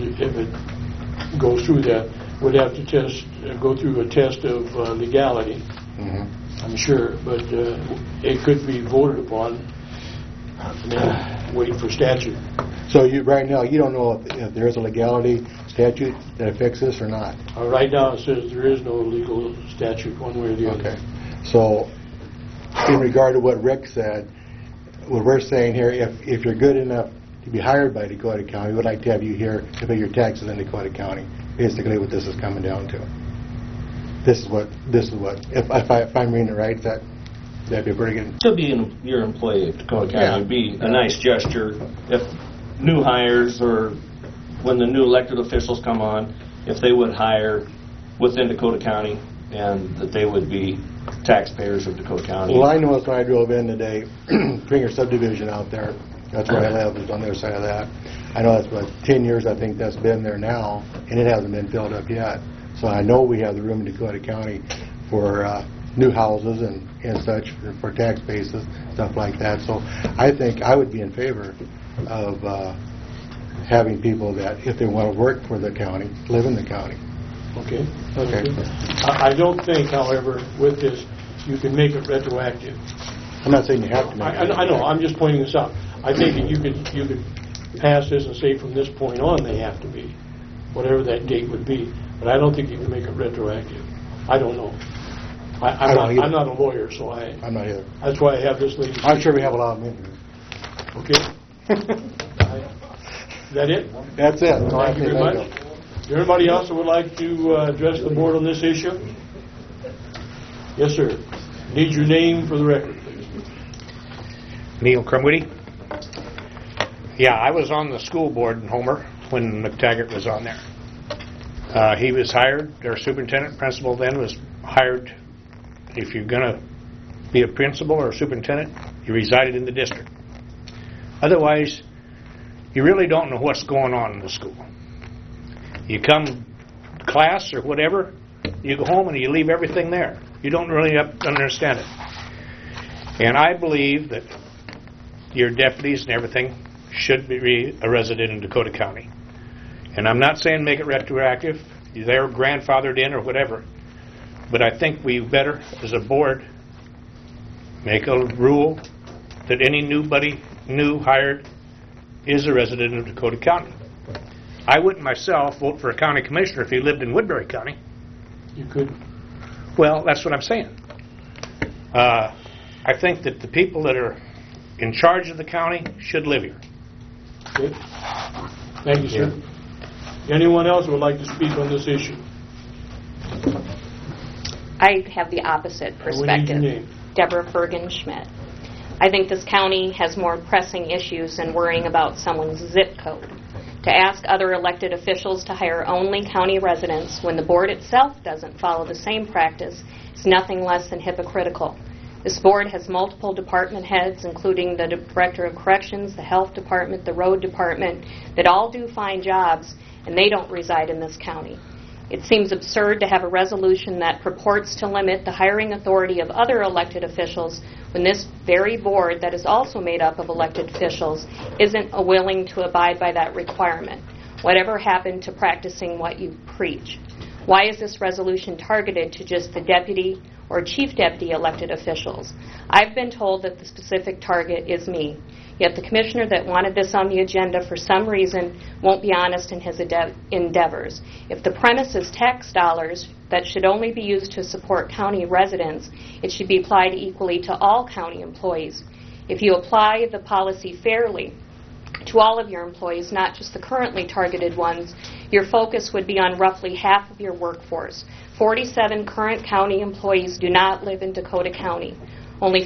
it goes through that. Would have to go through a test of legality, I'm sure, but it could be voted upon. Waiting for statute. So right now, you don't know if there is a legality statute that affects this or not? Right now, it says there is no legal statute one way or the other. Okay. So in regard to what Rick said, what we're saying here, if you're good enough to be hired by Dakota County, we would like to have you here to pay your taxes in Dakota County. Basically what this is coming down to. This is what, if I'm reading it right, that'd be pretty good. To be your employee at Dakota County would be a nice gesture. If new hires, or when the new elected officials come on, if they would hire within Dakota County, and that they would be taxpayers of Dakota County. Well, I noticed when I drove in today, Springer subdivision out there, that's where I live, is on the other side of that. I know that's about 10 years, I think that's been there now, and it hasn't been filled up yet. So I know we have the room in Dakota County for new houses and such, for tax bases, stuff like that. So I think I would be in favor of having people that, if they want to work for the county, live in the county. Okay. I don't think, however, with this, you can make it retroactive. I'm not saying you have to make it. I know, I'm just pointing this out. I think that you could pass this and say from this point on they have to be, whatever that date would be. But I don't think you can make it retroactive. I don't know. I'm not a lawyer, so I'm not either. That's why I have this lady. I'm sure we have a lot of them in here. Okay. Is that it? That's it. Thank you very much. Is there anybody else that would like to address the board on this issue? Yes, sir. Need your name for the record, please. Neil Crumwitty. Yeah, I was on the school board in Homer when McTaggart was on there. He was hired, their superintendent, principal then was hired. If you're going to be a principal or a superintendent, you resided in the district. Otherwise, you really don't know what's going on in the school. You come to class or whatever, you go home and you leave everything there. You don't really understand it. And I believe that your deputies and everything should be a resident in Dakota County. And I'm not saying make it retroactive. They're grandfathered in or whatever. But I think we better, as a board, make a rule that any new hired is a resident of Dakota County. I wouldn't myself vote for a county commissioner if he lived in Woodbury County. You could. Well, that's what I'm saying. I think that the people that are in charge of the county should live here. Good. Thank you, sir. Anyone else who would like to speak on this issue? I have the opposite perspective. We need your name. Deborah Fergen Schmidt. I think this county has more pressing issues than worrying about someone's zip code. To ask other elected officials to hire only county residents when the board itself doesn't follow the same practice is nothing less than hypocritical. This board has multiple department heads, including the Director of Corrections, the Health Department, the Road Department, that all do fine jobs, and they don't reside in this county. It seems absurd to have a resolution that purports to limit the hiring authority of other elected officials when this very board that is also made up of elected officials isn't willing to abide by that requirement. Whatever happened to practicing what you preach? Why is this resolution targeted to just the deputy or chief deputy elected officials? I've been told that the specific target is me. Yet the commissioner that wanted this on the agenda for some reason won't be honest in his endeavors. If the premise is tax dollars that should only be used to support county residents, it should be applied equally to all county employees. If you apply the policy fairly to all of your employees, not just the currently targeted ones, your focus would be on roughly half of your workforce. 47 current county employees do not live in Dakota County. Only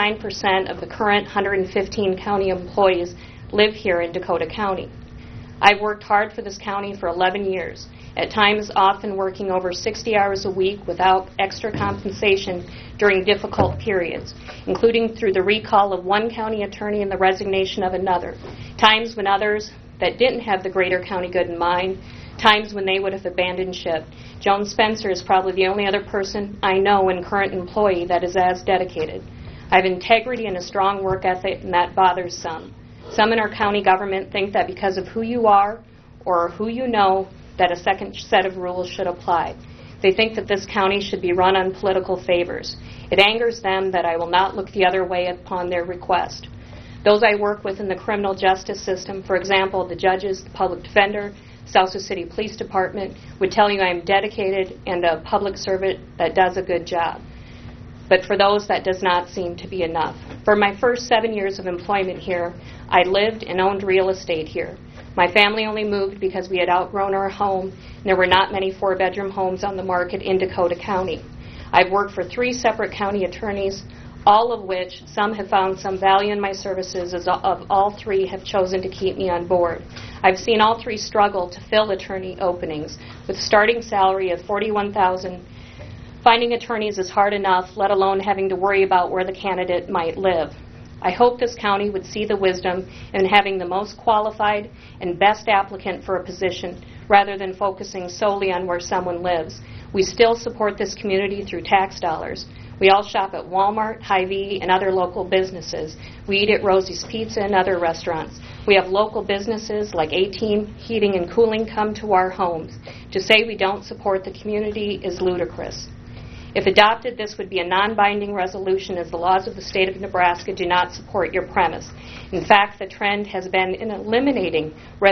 59% of the current 115 county employees live here in Dakota County. I've worked hard for this county for 11 years, at times often working over 60 hours a week without extra compensation during difficult periods, including through the recall of one county attorney and the resignation of another, times when others that didn't have the greater county good in mind, times when they would have abandoned ship. Joan Spencer is probably the only other person I know and current employee that is as dedicated. I have integrity and a strong work ethic, and that bothers some. Some in our county government think that because of who you are or who you know, that a second set of rules should apply. They think that this county should be run on political favors. It angers them that I will not look the other way upon their request. Those I work with in the criminal justice system, for example, the judges, the public defender, South Sioux City Police Department, would tell you I'm dedicated and a public servant that does a good job. But for those, that does not seem to be enough. For my first 7 years of employment here, I lived and owned real estate here. My family only moved because we had outgrown our home, and there were not many four-bedroom homes on the market in Dakota County. I've worked for 3 separate county attorneys, all of which some have found some value in my services, as of all 3 have chosen to keep me on board. I've seen all 3 struggle to fill attorney openings with starting salary of $41,000. Finding attorneys is hard enough, let alone having to worry about where the candidate might live. I hope this county would see the wisdom in having the most qualified and best applicant for a position rather than focusing solely on where someone lives. We still support this community through tax dollars. We all shop at Walmart, Hy-Vee, and other local businesses. We eat at Rosie's Pizza and other restaurants. We have local businesses like A-Team Heating and Cooling come to our homes. To say we don't support the community is ludicrous. If adopted, this would be a non-binding resolution, as the laws of the state of Nebraska do not support your premise. In fact, the trend has been in eliminating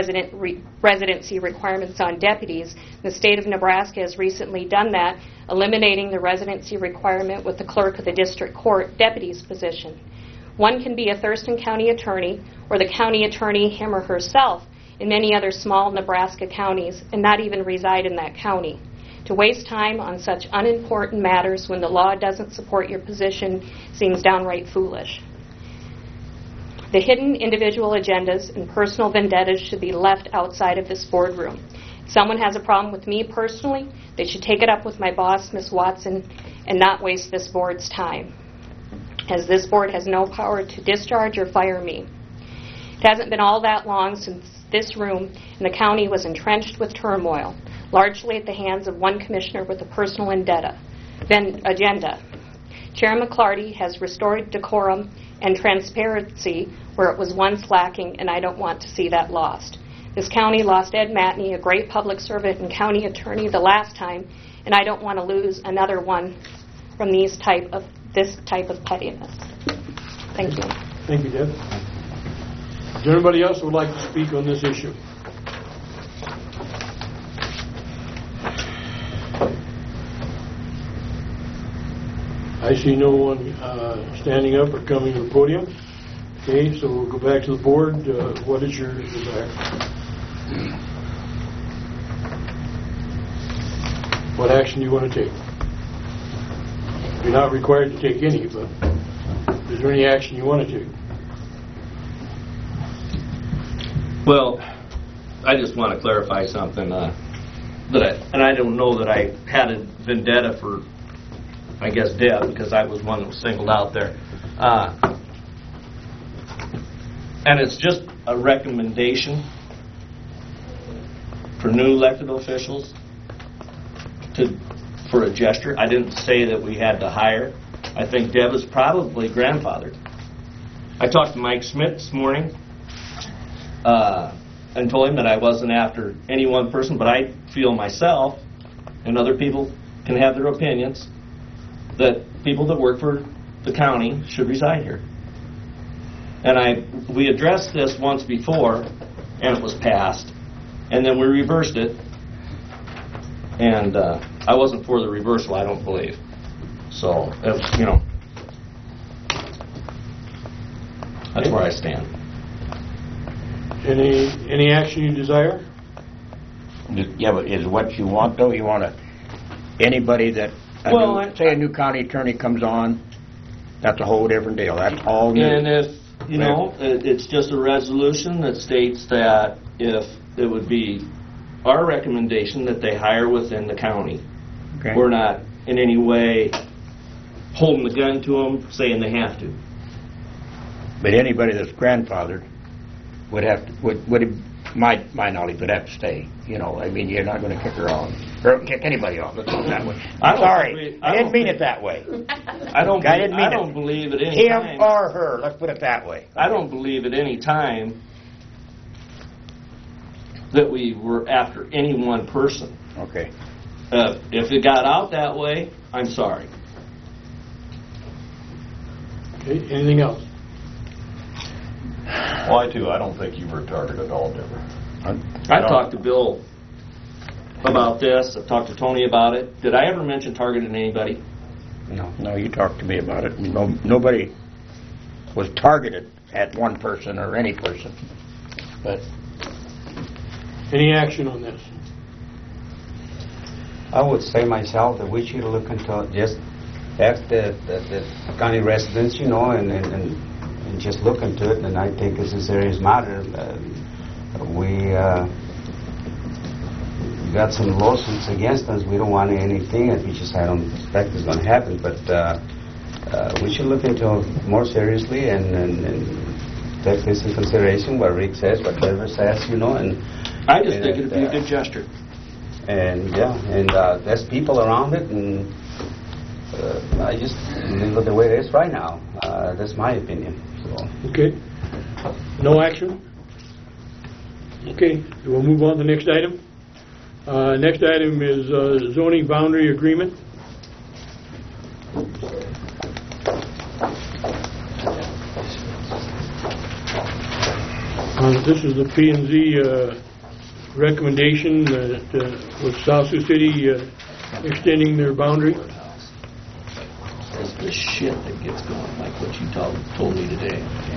residency requirements on deputies. The state of Nebraska has recently done that, eliminating the residency requirement with the clerk of the district court deputy's position. One can be a Thurston County attorney or the county attorney, him or herself, in many other small Nebraska counties and not even reside in that county. To waste time on such unimportant matters when the law doesn't support your position seems downright foolish. The hidden individual agendas and personal vendettas should be left outside of this boardroom. If someone has a problem with me personally, they should take it up with my boss, Ms. Watson, and not waste this board's time, as this board has no power to discharge or fire me. It hasn't been all that long since this room and the county was entrenched with turmoil, largely at the hands of one commissioner with a personal agenda. Chair McClarty has restored decorum and transparency where it was once lacking, and I don't want to see that lost. This county lost Ed Matney, a great public servant and county attorney, the last time, and I don't want to lose another one from this type of pettiness. Thank you. Thank you, Deb. Is there anybody else who would like to speak on this issue? I see no one standing up or coming to the podium. Okay, so we'll go back to the board. What is your desire? What action do you want to take? You're not required to take any, but is there any action you want to take? Well, I just want to clarify something and I don't know that I had a vendetta for, I guess, Deb, because I was one that was singled out there. And it's just a recommendation for new elected officials for a gesture. I didn't say that we had to hire. I think Deb is probably grandfathered. I talked to Mike Schmidt this morning and told him that I wasn't after any one person, but I feel myself, and other people can have their opinions, that people that work for the county should reside here. And we addressed this once before, and it was passed, and then we reversed it, and I wasn't for the reversal, I don't believe. So, it was, that's where I stand. Any action you desire? Yeah, but is what you want, though? You want anybody that, say a new county attorney comes on, that's a whole different deal. That's all new. And if, it's just a resolution that states that if it would be our recommendation that they hire within the county. Okay. We're not in any way holding the gun to them, saying they have to. But anybody that's grandfathered would have to, my knowledge, would have to stay. You're not going to kick her off, or kick anybody off. Let's put it that way. I'm sorry, I didn't mean it that way. I don't believe at any time. Him or her, let's put it that way. I don't believe at any time that we were after any one person. Okay. If it got out that way, I'm sorry. Okay, anything else? Well, I don't think you were a target at all, Deborah. I talked to Bill about this. I've talked to Tony about it. Did I ever mention targeting anybody? No, you talked to me about it. Nobody was targeted at one person or any person. But any action on this? I would say myself that we should look into just ask the county residents, and just look into it. And I think it's a serious matter. We got some lawsuits against us. We don't want anything. I don't expect it's going to happen. But we should look into it more seriously and take this in consideration. What Rick says, what Trevor says, And I just think it'd be a good gesture. And there's people around it, and I just leave it the way it is right now. That's my opinion. So. Okay. No action? Okay. We'll move on to the next item. Next item is zoning boundary agreement. This is the P&Z recommendation with South Sioux City extending their boundary. shit that gets going, like what you told me today.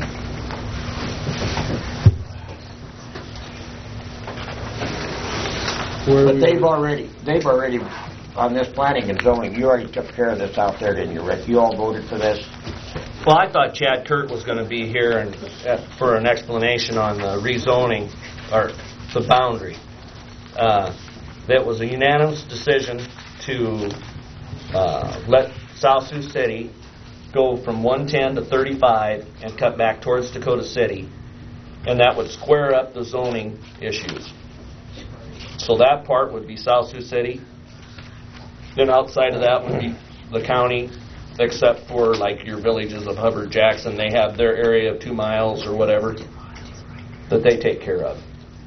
But they've already, on this planning and zoning, you already took care of this out there, didn't you, Rick? You all voted for this? Well, I thought Chad Kurt was going to be here and for an explanation on the rezoning, or the boundary. That was a unanimous decision to let South Sioux City go from 110 to 35 and cut back towards Dakota City, and that would square up the zoning issues. So that part would be South Sioux City. Then outside of that would be the county, except for like your villages of Hubbard, Jackson. They have their area of 2 miles or whatever that they take care of.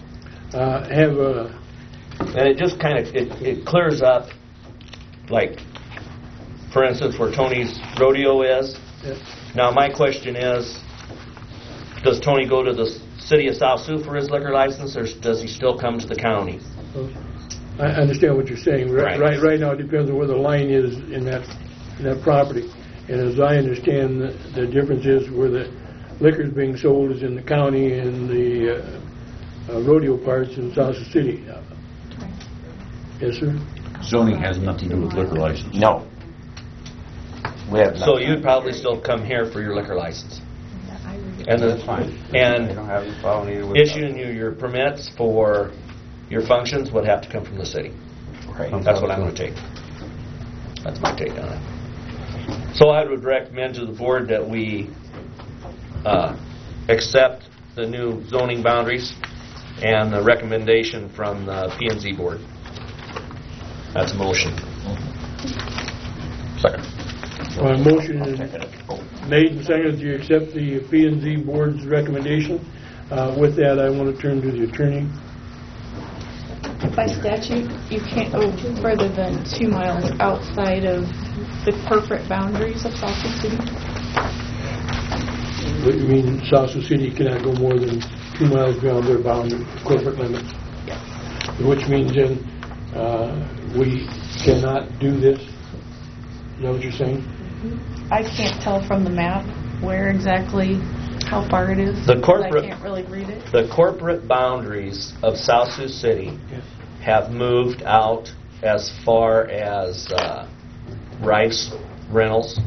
And it just kind of, it clears up, like, for instance, where Tony's Rodeo is. Yes. Now, my question is, does Tony go to the city of South Sioux for his liquor license, or does he still come to the county? I understand what you're saying. Right. Right now, it depends on where the line is in that property. And as I understand, the difference is where the liquor is being sold is in the county, and the rodeo parts in South Sioux City. Yes, sir? Zoning has nothing to do with liquor license. No. We have So you'd probably still come here for your liquor license. And That's fine. And I don't have a problem either with issuing you your permits for your functions would have to come from the city. Right. That's what I'm going to take. That's my take on it. So I would recommend to the board that we accept the new zoning boundaries and the recommendation from the P&Z board. That's a motion. Second. Motion is made and seconded to accept the P&Z board's recommendation. With that, I want to turn to the attorney. By statute, you can't go further than 2 miles outside of the corporate boundaries of South Sioux City. What you mean, South Sioux City cannot go more than 2 miles beyond their boundary, corporate limits? Yes. Which means then we cannot do this? Is that what you're saying? I can't tell from the map where exactly, how far it is. The corporate, I can't really read it. The corporate boundaries of South Sioux City have moved out as far as Rice Reynolds.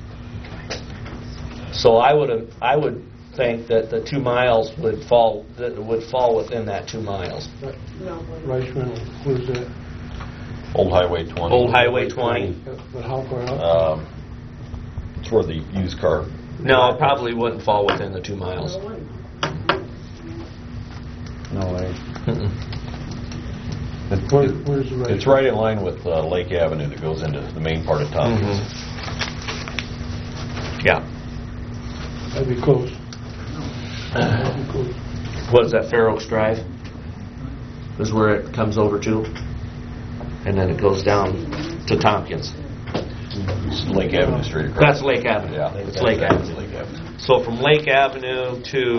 So I would think that the 2 miles would fall within that 2 miles. Rice Reynolds, what is that? Old Highway 20. Old Highway 20. But how far out? It's where the used car. No, it probably wouldn't fall within the 2 miles. No way. Where's the It's right in line with Lake Avenue that goes into the main part of Tompkins. Yeah. That'd be close. That'd be close. What is that, Fair Oaks Drive? Is where it comes over to? And then it goes down to Tompkins. It's Lake Avenue straight across. That's Lake Avenue. Yeah. It's Lake Avenue. Lake Avenue. So from Lake Avenue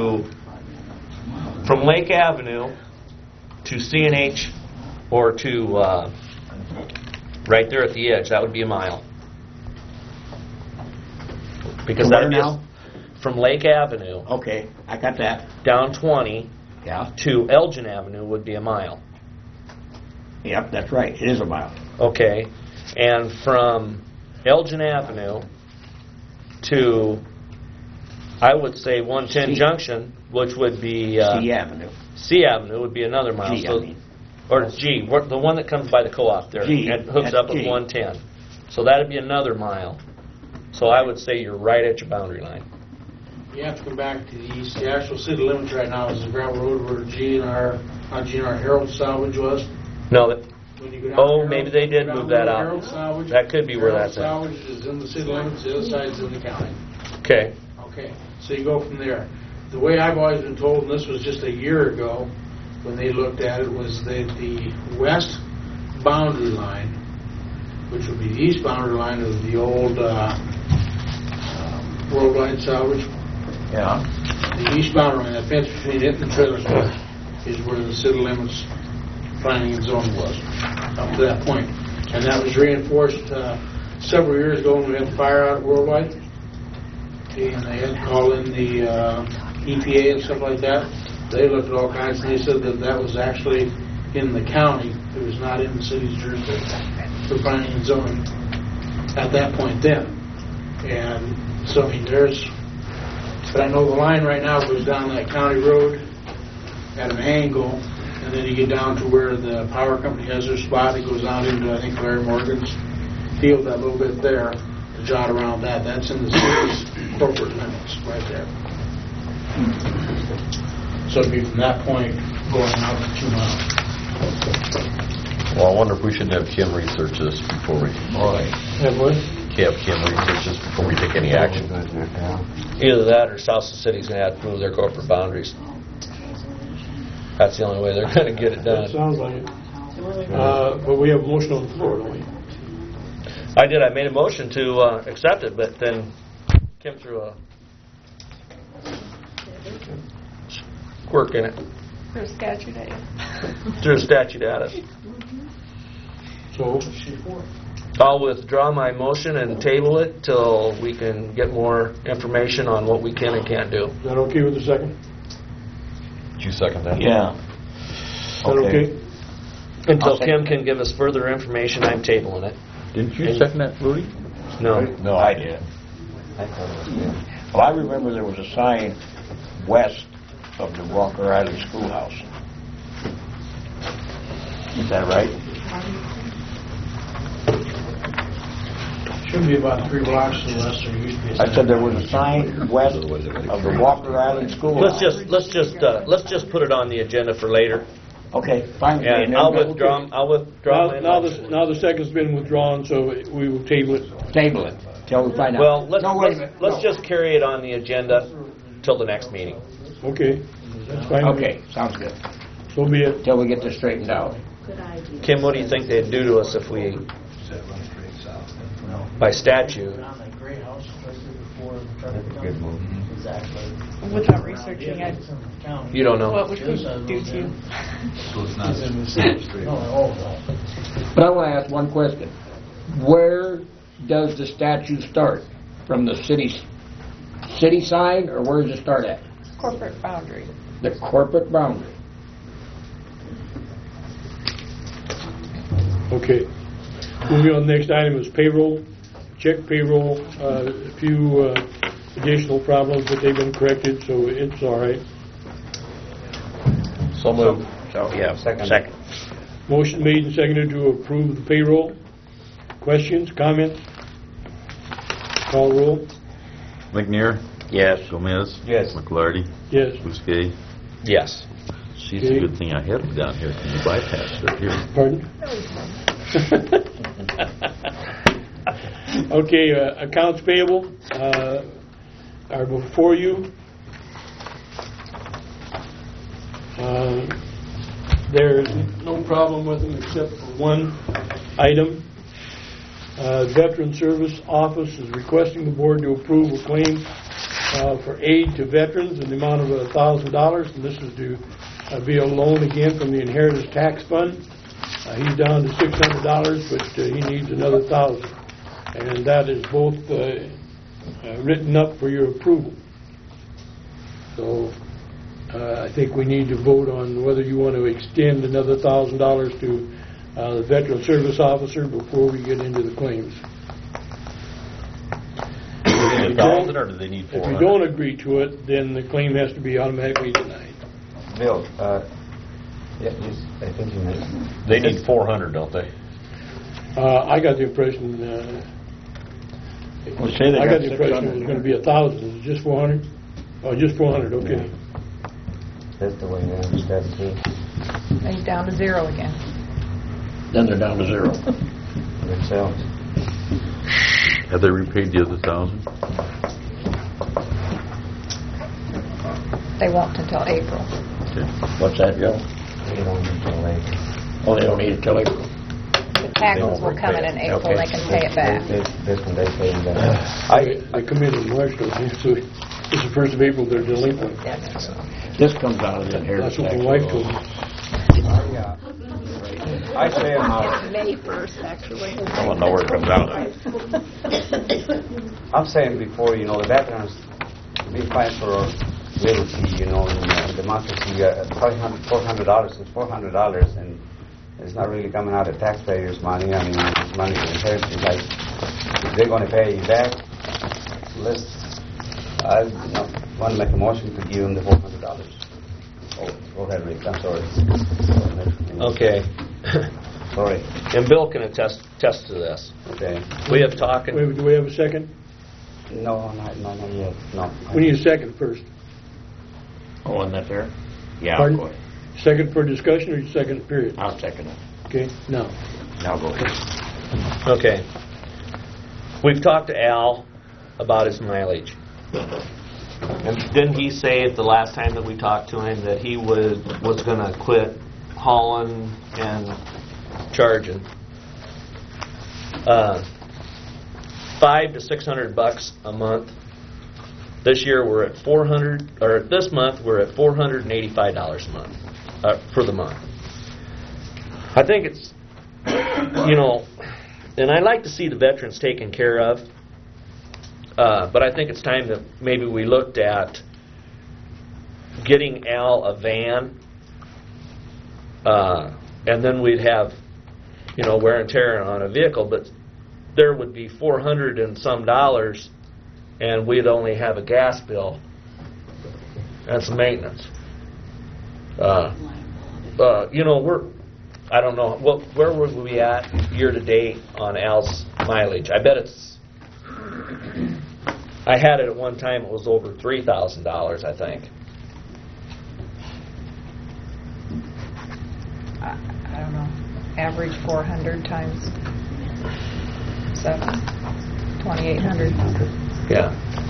to C&H or to right there at the edge, that would be a mile. Because that is from Lake Avenue. Okay, I got that. Down 20 to Elgin Avenue would be a mile. Yep, that's right. It is a mile. Okay, and from Elgin Avenue to, I would say 110 Junction, which would be C Avenue. C Avenue would be another mile. G, So, I mean. or G, the one that comes by the co-op there. G, and hooks that's up with G. 110. So that'd be another mile. So I would say you're right at your boundary line. You have to come back to the east. The actual city limits right now is the gravel road where GNR Herald Salvage was. No, that. When you go down Oh, Herald, maybe they did down move that out. Herald Salvage, That could be where Herald that's at. Salvage is in the city limits. The other side is in the county. Okay. Okay, so you go from there. The way I've always been told, and this was just a year ago when they looked at it, was that the west boundary line, which would be the east boundary line of the old Worldwide Salvage. Yeah. The east boundary line, that fence between it and the trailer park, is where the city limits planning and zoning was, up to that point. And that was reinforced several years ago when we had the fire out at Worldwide, and they had to call in the EPA and stuff like that. They looked at all kinds, and they said that that was actually in the county. It was not in the city's jurisdiction for planning and zoning at that point then. And so, I mean, but I know the line right now goes down that county road at an angle, and then you get down to where the power company has their spot. It goes out into, I think, Larry Morgan's field, that little bit there, to jot around that. That's in the city's corporate limits right there. So it'd be from that point going out to 2 miles. Well, I wonder if we shouldn't have Kim research this before we... Have what? Have Kim research this before we take any action. Either that or South City's going to have to move their corporate boundaries. That's the only way they're going to get it done. That sounds like it. But we have a motion on the floor, don't we? I did. I made a motion to accept it, but then Kim threw a quirk in it. For a statute, Threw a statute at us. So I'll withdraw my motion and table it till we can get more information on what we can and can't do. Is that okay with the second? Did you second that? Yeah. Is that okay? Until Kim can give us further information, I'm tabling it. Didn't you second that, Rudy? No. No, I did. Well, I remember there was a sign west of the Walker Island Schoolhouse. Is that right? Should be about 3 blocks to the west. There used to be. I said there was a sign west of the Walker Island Schoolhouse. Let's just put it on the agenda for later. Okay, fine. And I'll withdraw. my Now motion. the second's been withdrawn, so we will table it. Table it till we find out. Well, wait a minute. let's just carry it on the agenda till the next meeting. Okay, that's fine. Okay, sounds good. So be it. Till we get this straightened out. Kim, what do you think they'd do to us if we, by statute? without researching it, You don't know. what would we do to you? But I want to ask one question. Where does the statute start? From the city side, or where does it start at? Corporate boundary. The corporate boundary. Okay. Moving on, the next item is payroll. Check payroll, a few additional problems, but they've been corrected, so it's all right. So moved. So, yeah, second. Motion made and seconded to approve the payroll. Questions, comments? Call roll. McNair? Yes. Gomez? Yes. McLarty? Yes. Bousquet? Yes. See, it's a good thing I had them down here. Can you bypass it here? Pardon? Okay, accounts payable are before you. There's no problem with them except for one item. Veteran Service Office is requesting the board to approve a claim for aid to veterans in the amount of $1,000, and this is to be a loan again from the Inheritance Tax Fund. He's down to $600, but he needs another $1,000, and that is both written up for your approval. So I think we need to vote on whether you want to extend another $1,000 to the Veteran Service Officer before we get into the claims. Do they need 1,000 or do they need 400? If you don't agree to it, then the claim has to be automatically denied. Bill, I think you mentioned. They need 400, don't they? I got the impression. Well, say they I got got the impression it was going to be 1,000. Is it just 400? Oh, just 400. Okay. That's the way I understand it too. And down to zero again. Then they're down to zero. Themselves. Have they repaid the other 1,000? They won't until April. What's that, Joe? They don't need to wait. Oh, they don't need it till April. The taxes will come in April and they can pay it back. This one they pay back. They come in March, so it's the 1st of April they're delinquent. This comes out of the That's inheritance what tax. my wife told me. I say them out. It's May 1st, actually. I want to know where it comes out. I'm saying before, the veterans be fine for liberty, in the monthly fee, $400 is $400, and it's not really coming out of taxpayers' money. I mean, it's money for inheritance. Like, if they're going to pay you back, I want to make a motion to give them the $400. Oh, go ahead, Rick. I'm sorry. Okay. Sorry. And Bill can attest to this. Okay. We have talked. Do we have a second? No, not yet. No. We need a second first. Oh, isn't that fair? Yeah, Pardon? I'll go ahead. Second for discussion or second period? I'll second it. Okay, now. Now go ahead. Okay. We've talked to Al about his mileage. And didn't he say at the last time that we talked to him that he was going to quit hauling and charging? $500 to $600 a month. This year we're at this month we're at $485 a month for the month. I think it's, and I like to see the veterans taken care of. But I think it's time that maybe we looked at getting Al a van, and then we'd have, wear and tear on a vehicle, but there would be $400 and some, and we'd only have a gas bill. That's maintenance. I don't know, where would we at year to date on Al's mileage? I bet I had it at one time, it was over $3,000, I think. I don't know. Average 400 times 7, 2,800. Yeah.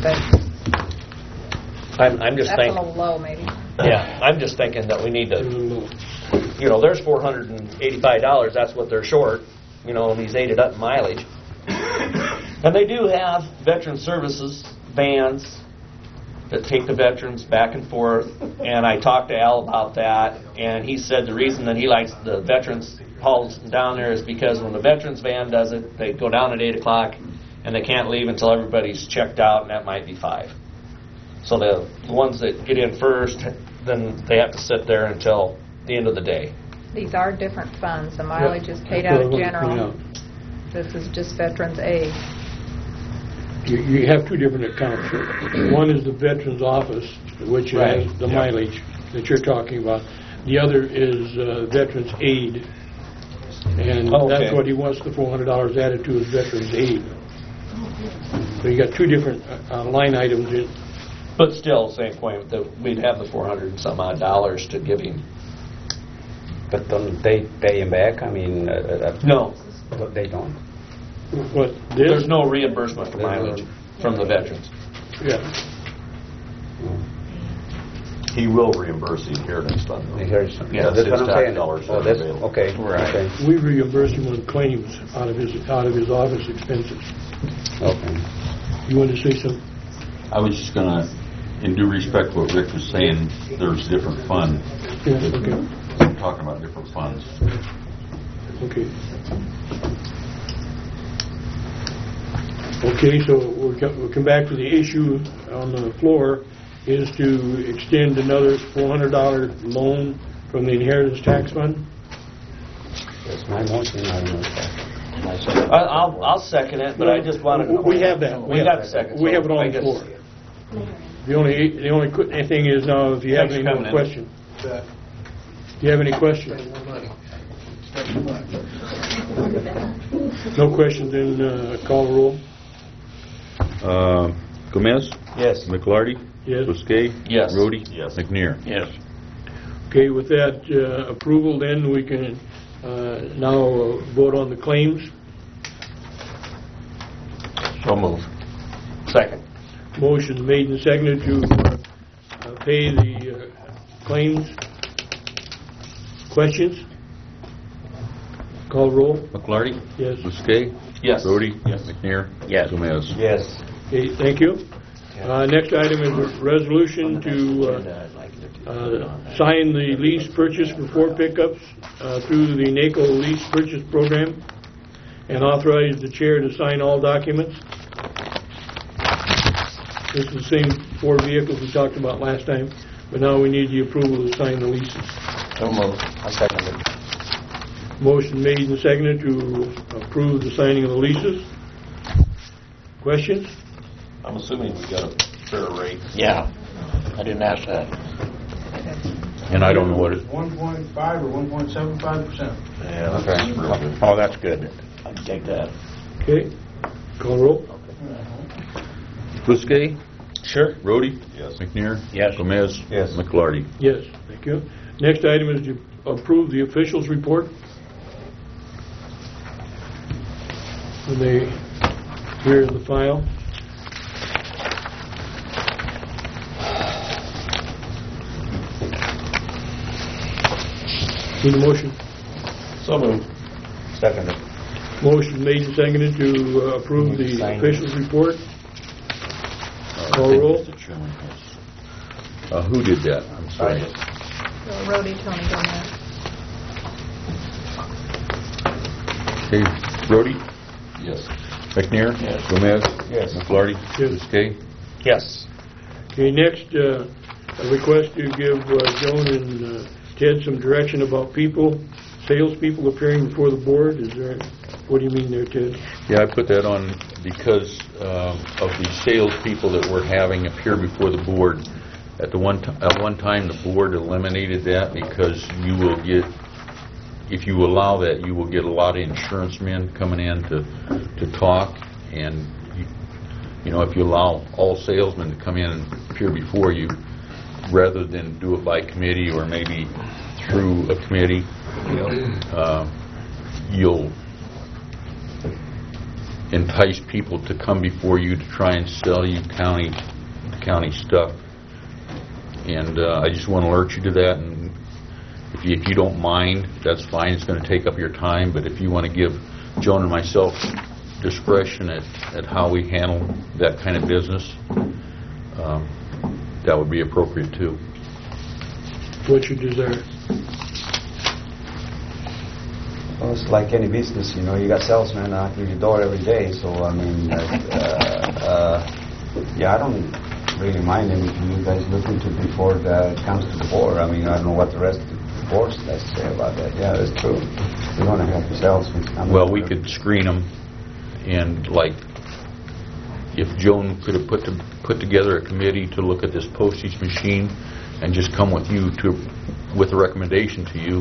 I'm just That's thinking. a little low, maybe. Yeah, I'm just thinking that we need to. There's $485. That's what they're short. And he's ate it up in mileage. And they do have veteran services vans that take the veterans back and forth. And I talked to Al about that, and he said the reason that he likes the veterans hauls down there is because when the veterans van does it, they go down at 8 o'clock, and they can't leave until everybody's checked out, and that might be 5. So the ones that get in first, then they have to sit there until the end of the day. These are different funds. The mileage is paid out of general. This is just Veterans Aid. You have two different accounts. One is the Veterans Office, which has the mileage that you're talking about. The other is Veterans Aid, and that's what he wants the $400 added to his Veterans Aid. So you got two different line items in. But still, same point, that we'd have the $400 and some odd to give him. But don't they pay him back? I mean, no, they don't. What? There's no reimbursement for mileage from the veterans. Yeah. He will reimburse the inheritance fund. Yeah, that's what I'm saying. Okay. Right. Okay. We reimburse him on claims out of his office expenses. Okay. You want to say something? I was just going to, in due respect to what Rick was saying, there's different funds. Yeah, okay. I'm talking about different funds. Okay. Okay, so we'll come back to the issue on the floor, is to extend another $400 loan from the inheritance tax fund. That's my motion. I don't know. I'll second it, but I just wanted to. We have that. We got a second. We have it on the floor. The only thing is now, if you have any more questions. Do you have any questions? No questions, then call the roll. Gomez? Yes. McLarty? Yes. Bousquet? Yes. Rhodey? Yes. McNair? Yes. Okay, with that approval, then we can now vote on the claims. So move. Second. Motion made and seconded to pay the claims. Questions? Call roll. McLarty? Yes. Bousquet? Yes. Rhodey? Yes. McNair? Yes. Gomez? Yes. Okay, thank you. Next item is a resolution to sign the lease purchase for 4 pickups through the NACO lease purchase program and authorize the chair to sign all documents. This is the same 4 vehicles we talked about last time, but now we need the approval to sign the leases. I second it. Motion made and seconded to approve the signing of the leases. Questions? I'm assuming we got a fair rate. Yeah, I didn't ask that. And I don't know what it, 1.5 or 1.75%. Yeah, that's real good. Oh, that's good. I can take that. Okay. Call roll. Buskey? Sure. Rhodey? Yes. McNair? Yes. Gomez? Yes. McLarty? Yes, thank you. Next item is to approve the officials' report. When they here in the file. Need a motion? So moved. Second it. Motion made and seconded to approve the officials' report. Call roll. Mr. Chairman, yes. Who did that? I'm sorry. Rhodey, Tony Gomez. Okay, Rhodey? Yes. McNair? Yes. Gomez? Yes. McLarty? Yes. Buskey? Yes. Okay, next, a request to give Joan and Ted some direction about people, salespeople appearing before the board. Is there? What do you mean there, Ted? Yeah, I put that on because of the salespeople that we're having appear before the board. At one time, the board eliminated that because you will get, if you allow that, you will get a lot of insurance men coming in to talk, and you know, if you allow all salesmen to come in and appear before you, rather than do it by committee or maybe through a committee, you'll entice people to come before you to try and sell you county stuff. And I just want to alert you to that. And if you don't mind, that's fine. It's going to take up your time. But if you want to give Joan and myself discretion at how we handle that kind of business, that would be appropriate too. What's your desire? Well, it's like any business, you know. You got salesmen knocking your door every day, so I mean, yeah, I don't really mind anything you guys look into before it comes to the board. I mean, I don't know what the rest of the board has to say about that. Yeah, that's true. We want to help the salesmen. Well, we could screen them, and like, if Joan could have put together a committee to look at this postage machine, and just come with you with a recommendation to you,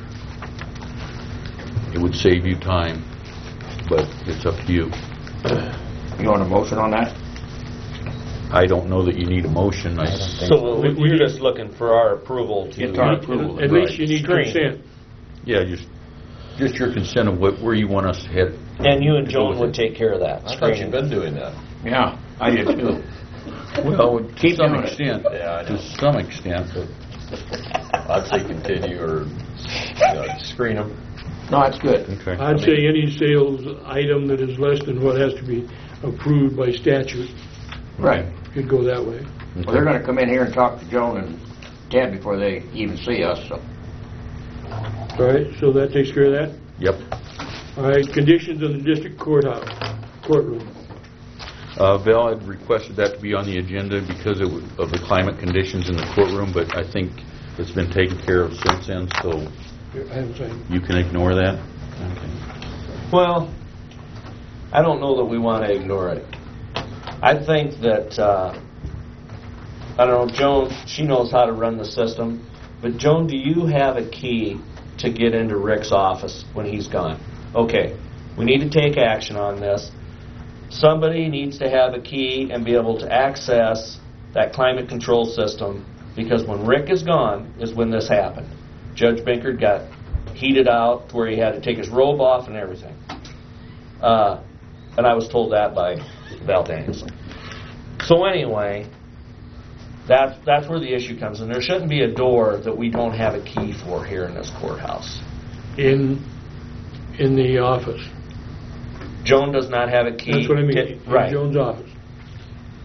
it would save you time, but it's up to you. You want a motion on that? I don't know that you need a motion. So we're just looking for our approval to... Get our approval. At least you need consent. Yeah, just your consent of where you want us to head. And you and Joan would take care of that. I thought you've been doing that. Yeah, I did too. Well, to some doing it. extent. Yeah, I know. To some extent, but I'd say continue or screen them. No, that's good. okay. I'd say any sales item that is less than what has to be approved by statute Right. could go that way. Well, they're going to come in here and talk to Joan and Ted before they even see us, so. All right, so that takes care of that? Yep. All right, conditions in the district courtroom. Val had requested that to be on the agenda because of the climate conditions in the courtroom, but I think it's been taken care of since then, so I haven't signed. you can ignore that. Okay. Well, I don't know that we want to ignore it. I think that, I don't know, Joan, she knows how to run the system, but Joan, do you have a key to get into Rick's office when he's gone? Okay, we need to take action on this. Somebody needs to have a key and be able to access that climate control system, because when Rick is gone is when this happened. Judge Binkert got heated out to where he had to take his robe off and everything. And I was told that by Val Danielson. So anyway, that's where the issue comes in. There shouldn't be a door that we don't have a key for here in this courthouse. In the office. Joan does not have a key. That's what I mean, in Right. Joan's office.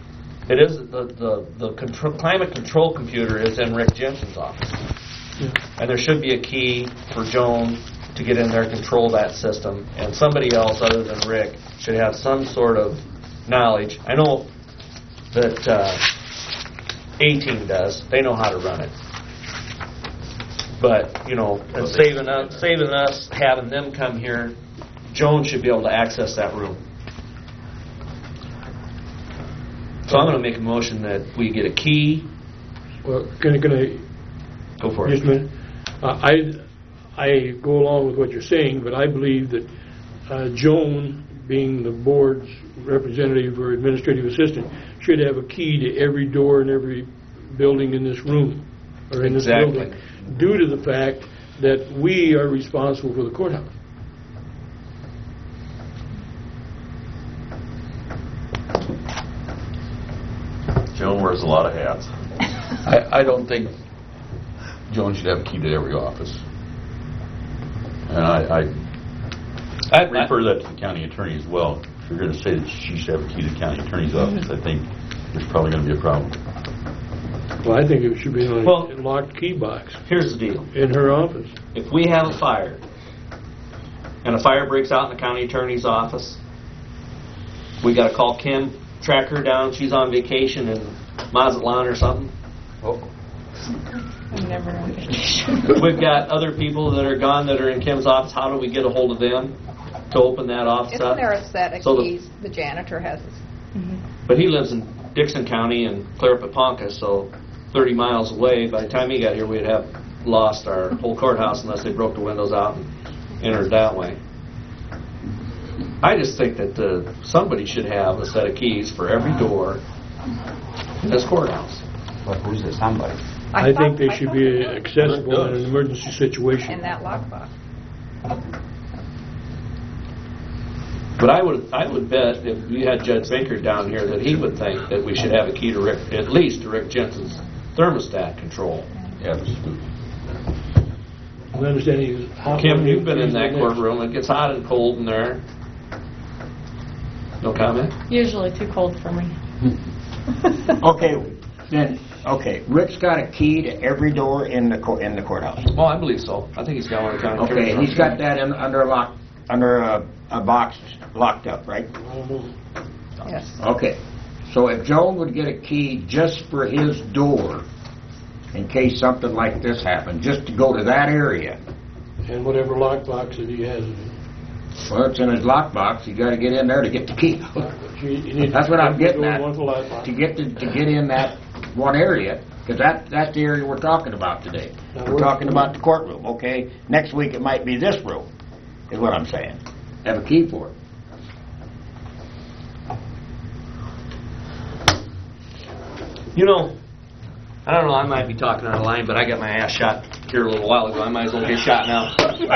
It is, the climate control computer is in Rick Jensen's office. And there should be a key for Joan to get in there, control that system, and somebody else other than Rick should have some sort of knowledge. I know that A-Team does. They know how to run it. But, you know, and saving us having them come here, Joan should be able to access that room. So I'm going to make a motion that we get a key. Well, can I go for it? Just a minute. I go along with what you're saying, but I believe that Joan, being the board's representative or administrative assistant, should have a key to every door in every building in this room or in this building, due to the fact that we are responsible for the courthouse. Joan wears a lot of hats. I don't think Joan should have a key to every office. And I refer that to the county attorney as well. If you're going to say that she should have a key to the county attorney's office, I think there's probably going to be a problem. Well, I think it should be on a locked key box. Here's the deal. In her office. If we have a fire, and a fire breaks out in the county attorney's office, we got to call Kim, track her down. She's on vacation in Mazatlan or something. I'm never on vacation. We've got other people that are gone that are in Kim's office. How do we get a hold of them to open that office up? Isn't there a set of keys the janitor has? But he lives in Dixon County and clear up at Ponca, so 30 miles away. By the time he got here, we'd have lost our whole courthouse unless they broke the windows out and entered that way. I just think that somebody should have a set of keys for every door in this courthouse. But who's the somebody? I think they should be accessible in an emergency situation. In that lockbox. But I would bet if we had Judge Baker down here that he would think that we should have a key to Rick, at least to Rick Jensen's thermostat control. Absolutely. My understanding is Kim, you've been in that courtroom. It gets hot and cold in there. No comment? Usually too cold for me. Okay, Rick's got a key to every door in the courthouse. Oh, I believe so. I think he's got one. Okay, he's got that under a box locked up, right? Yes. Okay, so if Joan would get a key just for his door, in case something like this happened, just to go to that area. And whatever lockbox that he has. Well, it's in his lockbox. You got to get in there to get the key. That's what I'm getting at. To get in that one area, because that's the area we're talking about today. We're talking about the courtroom. Okay, next week it might be this room, is what I'm saying. Have a key for it. You know, I don't know, I might be talking out of line, but I got my ass shot here a little while ago. I might as well get shot now.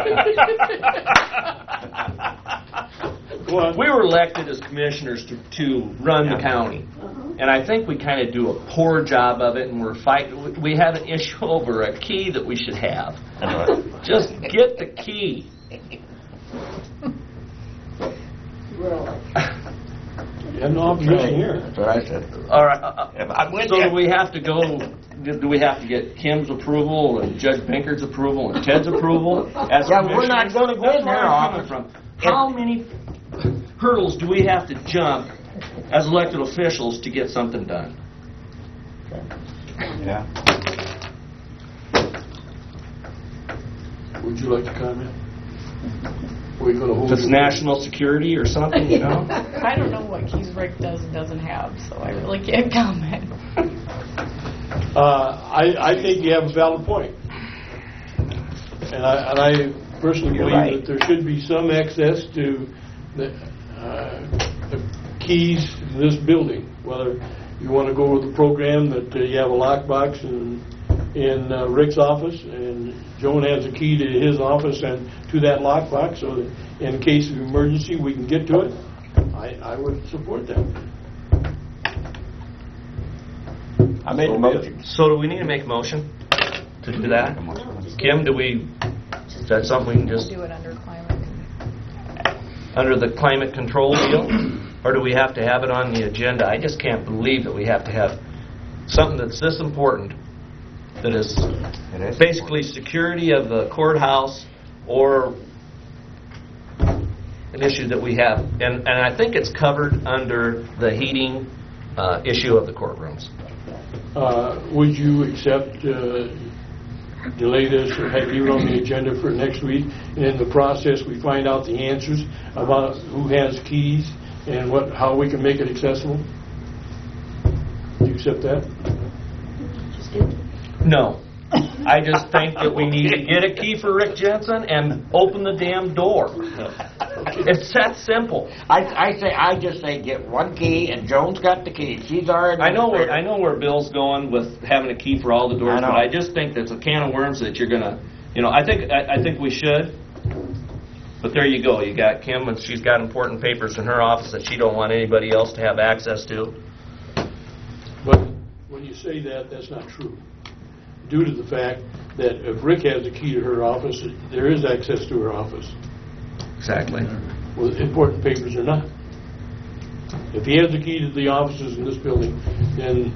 We were elected as commissioners to run the county. And I think we kind of do a poor job of it, and we're fighting. We have an issue over a key that we should have. Just get the key. You have no opposition here. That's what I said. All right. So do we have to go? Do we have to get Kim's approval and Judge Binkert's approval and Ted's approval? We're not going to go in there often. How many hurdles do we have to jump as elected officials to get something done? Yeah. Would you like to comment? Are we going to hold If it's national security or something, you know? I don't know what keys Rick does and doesn't have, so I really can't comment. I think you have a valid point. And I personally believe that there should be some access to the keys to this building, whether you want to go with the program that you have a lockbox in Rick's office and Joan has a key to his office and to that lockbox so that in case of emergency we can get to it. I would support that. I made a motion. So do we need to make a motion to do that? Kim, is that something we can just do it under climate? under the climate control deal? Or do we have to have it on the agenda? I just can't believe that we have to have something that's this important, that is basically security of the courthouse or an issue that we have. And I think it's covered under the heating issue of the courtrooms. Would you accept, delay this or leave it on the agenda for next week? And in the process, we find out the answers about who has keys and how we can make it accessible? Do you accept that? No. I just think that we need to get a key for Rick Jensen and open the damn door. It's that simple. I just say get one key, and Joan's got the key. She's already. I know where Bill's going with having a key for all the doors, but I just think that's a can of worms that you're gonna. I think we should. But there you go. You got Kim, and she's got important papers in her office that she don't want anybody else to have access to. But when you say that, that's not true. Due to the fact that if Rick has a key to her office, there is access to her office. Exactly. Well, important papers or not. If he has the key to the offices in this building, then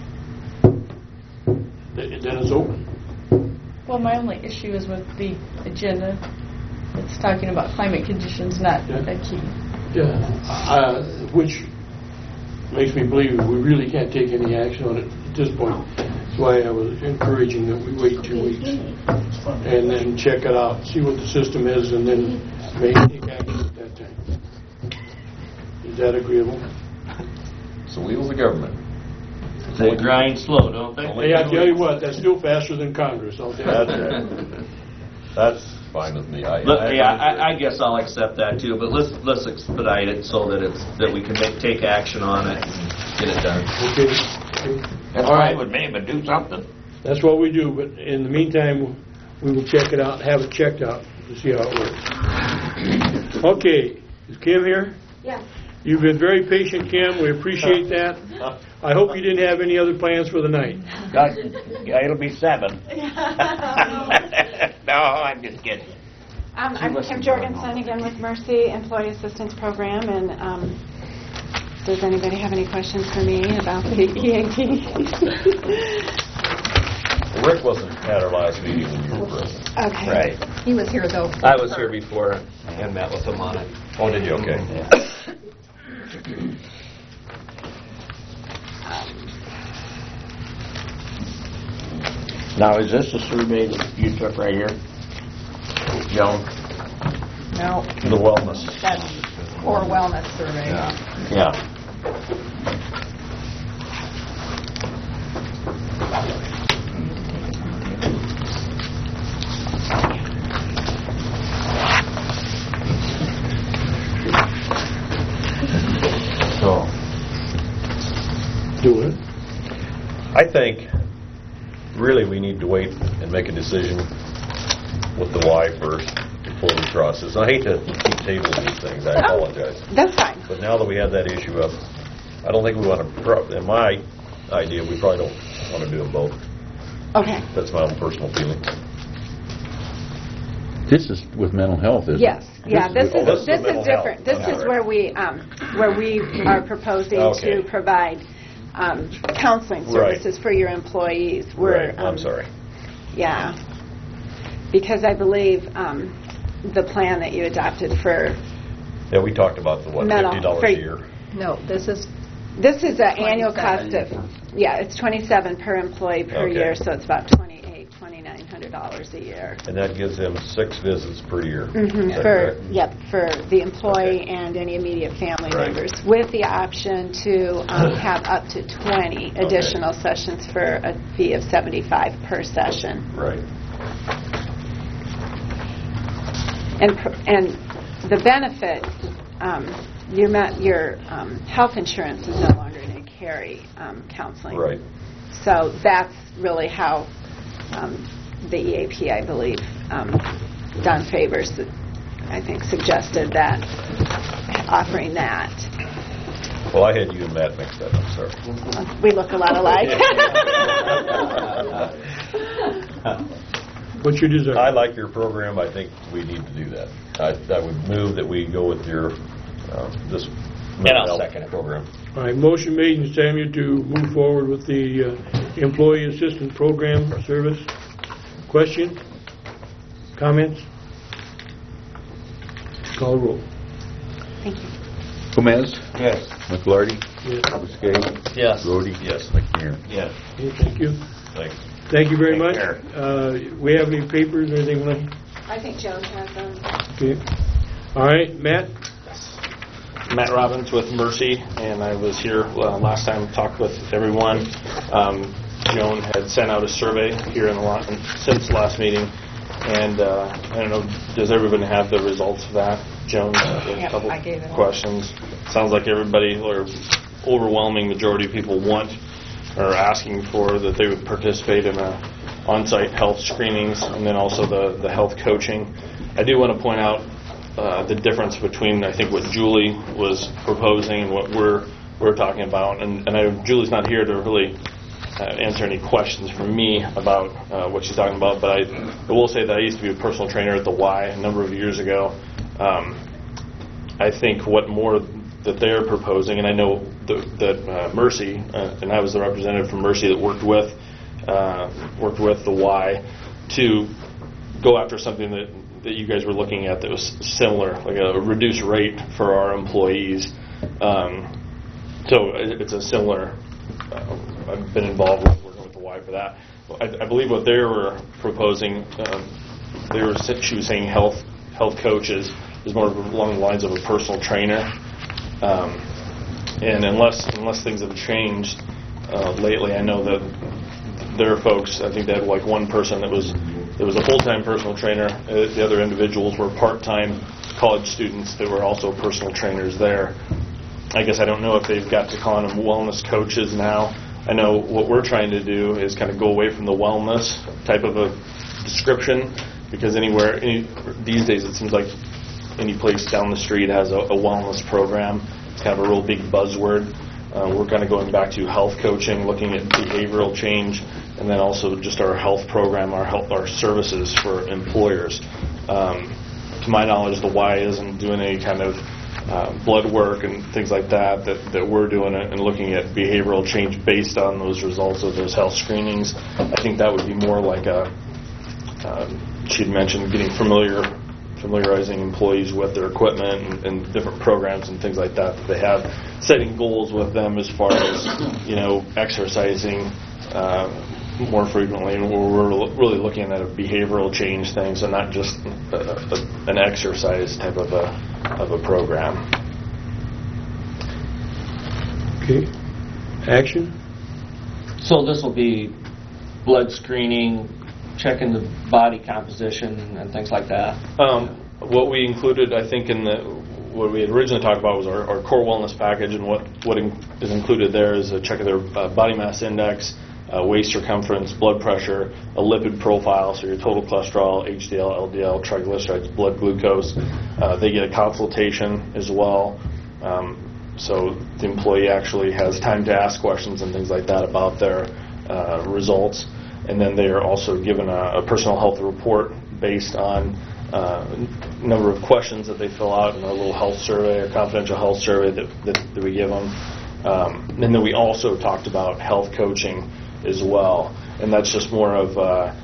it's open. Well, my only issue is with the agenda. It's talking about climate conditions, not a key. Yeah, which makes me believe we really can't take any action on it at this point. That's why I was encouraging that we wait 2 weeks and then check it out, see what the system is, and then take action at that time. Is that agreeable? It's the wheels of government. They grind slow, don't they? Hey, I tell you what, that's still faster than Congress. I'll tell you. That's fine with me. I guess I'll accept that too. But let's expedite it so that we can take action on it and get it done. Okay. That's fine with me, but do something. That's what we do. But in the meantime, we will check it out, have it checked out to see how it works. Okay, is Kim here? Yeah. You've been very patient, Kim. We appreciate that. I hope you didn't have any other plans for the night. Yeah, it'll be 7. No, I'm just kidding. I'm Kim Jorgensen again with Mercy Employee Assistance Program, and does anybody have any questions for me about the EAP? Rick wasn't at our last meeting when you were present. Okay. Right. He was here though. I was here before and met with him on it. Oh, did you? Okay. Yeah. Now, is this the survey that you took right here, Joan? No. The wellness. That's core wellness survey. Yeah. So, Do it. I think really we need to wait and make a decision with the why first before we cross this. I hate to keep tabling these things. I apologize. That's fine. But now that we have that issue up, I don't think we want to, in my idea, we probably don't want to do them both. Okay. That's my own personal feeling. This is with mental health, isn't Yes. it? Yeah. This is mental different. health. This is where we are proposing Okay. to provide counseling services for your employees. Right. I'm sorry. Yeah. Because I believe the plan that you adopted for Yeah, we talked about the, mental $50 a year. No, this is an annual cost of it's $27 per employee per Okay. year, so it's about $2,900 a year. And that gives them 6 visits per year. Mm-hmm. Is that correct? For the employee and any immediate family Right. members, with the option to have up to 20 additional sessions for a fee of $75 per session. Right. And the benefit, your health insurance is no longer going to carry counseling. Right. So that's really how the EAP, I believe, Don Favors, I think, suggested that, offering that. Well, I had you and Matt mixed up. I'm sorry. We look a lot alike. What's your desire? I like your program. I think we need to do that. I would move that we go with your, this And mental I'll health second it. program. All right, motion made and seconded to move forward with the Employee Assistance Program service. Question? Comments? Call the roll. Thank you. Gomez? Yes. McLarty? Yes. Busquets? Yes. Rhodey? Yes. McNair? Yes. Okay, thank you. Thanks. Thank you very Take much. care. We have any papers or anything, Lynn? I think Joan has them. Okay. All right, Matt? Matt Robbins with Mercy, and I was here last time, talked with everyone. Joan had sent out a survey here since the last meeting, and I don't know, does everyone have the results of that? Joan, a couple I gave it all. questions. Sounds like everybody, or overwhelming majority of people are asking for that they would participate in on-site health screenings, and then also the health coaching. I do want to point out the difference between, I think, what Julie was proposing and what we're talking about. And Julie's not here to really answer any questions from me about what she's talking about, but I will say that I used to be a personal trainer at the Y a number of years ago. I think what more that they're proposing, and I know that Mercy, and I was the representative from Mercy that worked with the Y to go after something that you guys were looking at that was similar, like a reduced rate for our employees. So it's a similar, I've been involved with working with the Y for that. I believe what they were proposing, she was saying health coaches is more along the lines of a personal trainer. And unless things have changed lately, I know that there are folks, I think they had like one person that was a full-time personal trainer. The other individuals were part-time college students that were also personal trainers there. I guess I don't know if they've got to calling them wellness coaches now. I know what we're trying to do is kind of go away from the wellness type of a description, because these days it seems like any place down the street has a wellness program. It's kind of a real big buzzword. We're kind of going back to health coaching, looking at behavioral change, and then also just our health program, our services for employers. To my knowledge, the Y isn't doing any kind of blood work and things like that we're doing and looking at behavioral change based on those results of those health screenings. I think that would be more like she'd mentioned getting familiarizing employees with their equipment and different programs and things like that they have, setting goals with them as far as, exercising more frequently. And we're really looking at a behavioral change thing, so not just an exercise type of a program. Okay. Action? So this will be blood screening, checking the body composition and things like that? What we included, I think, what we had originally talked about was our core wellness package, and what is included there is a check of their body mass index, waist circumference, blood pressure, a lipid profile, so your total cholesterol, HDL, LDL, triglycerides, blood glucose. They get a consultation as well, so the employee actually has time to ask questions and things like that about their results. And then they are also given a personal health report based on a number of questions that they fill out in our little health survey, a confidential health survey that we give them. And then we also talked about health coaching as well, and that's just more of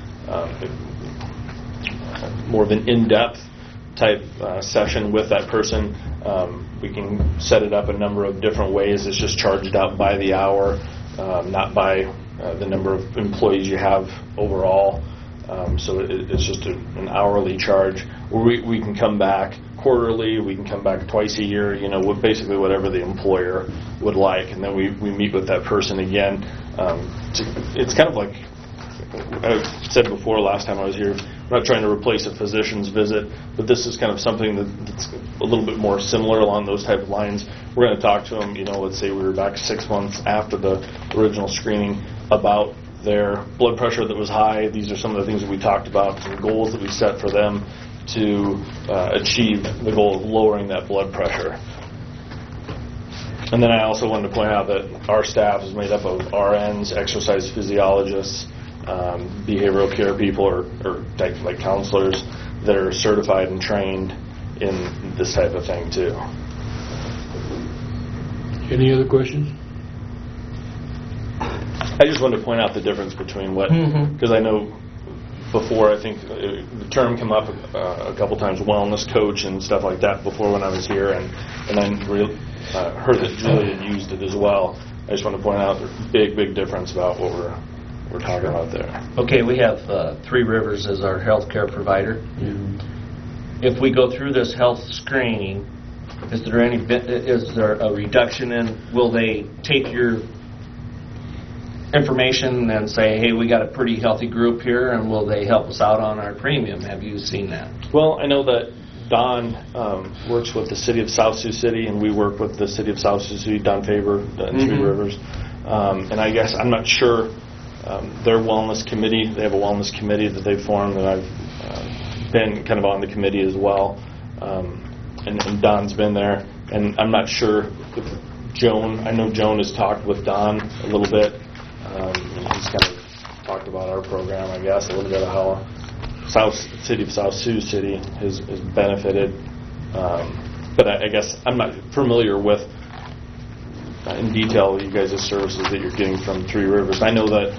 an in-depth type session with that person. We can set it up a number of different ways. It's just charged out by the hour, not by the number of employees you have overall. So it's just an hourly charge. We can come back quarterly, we can come back twice a year, basically whatever the employer would like. And then we meet with that person again. It's kind of like I said before last time I was here, we're not trying to replace a physician's visit, but this is kind of something that's a little bit more similar along those type of lines. We're going to talk to them, let's say we were back 6 months after the original screening, about their blood pressure that was high. These are some of the things that we talked about, some goals that we set for them to achieve the goal of lowering that blood pressure. And then I also wanted to point out that our staff is made up of RNs, exercise physiologists, behavioral care people, or like counselors that are certified and trained in this type of thing too. Any other questions? I just wanted to point out the difference between what, because I know before, I think the term came up a couple times, wellness coach and stuff like that before when I was here, and then heard that Julie had used it as well. I just want to point out the big difference about what we're talking about there. Okay, we have Three Rivers as our health care provider. If we go through this health screening, is there a reduction in, will they take your information and say, hey, we got a pretty healthy group here, and will they help us out on our premium? Have you seen that? Well, I know that Don works with the city of South Sioux City, and we work with the city of South Sioux City, Don Faber, and Three Rivers. And I guess, I'm not sure, their wellness committee, they have a wellness committee that they formed, and I've been kind of on the committee as well. And Don's been there. And I'm not sure if I know Joan has talked with Don a little bit. And he's kind of talked about our program, I guess, a little bit of how City of South Sioux City has benefited. But I guess I'm not familiar with, in detail, you guys' services that you're getting from Three Rivers. I know that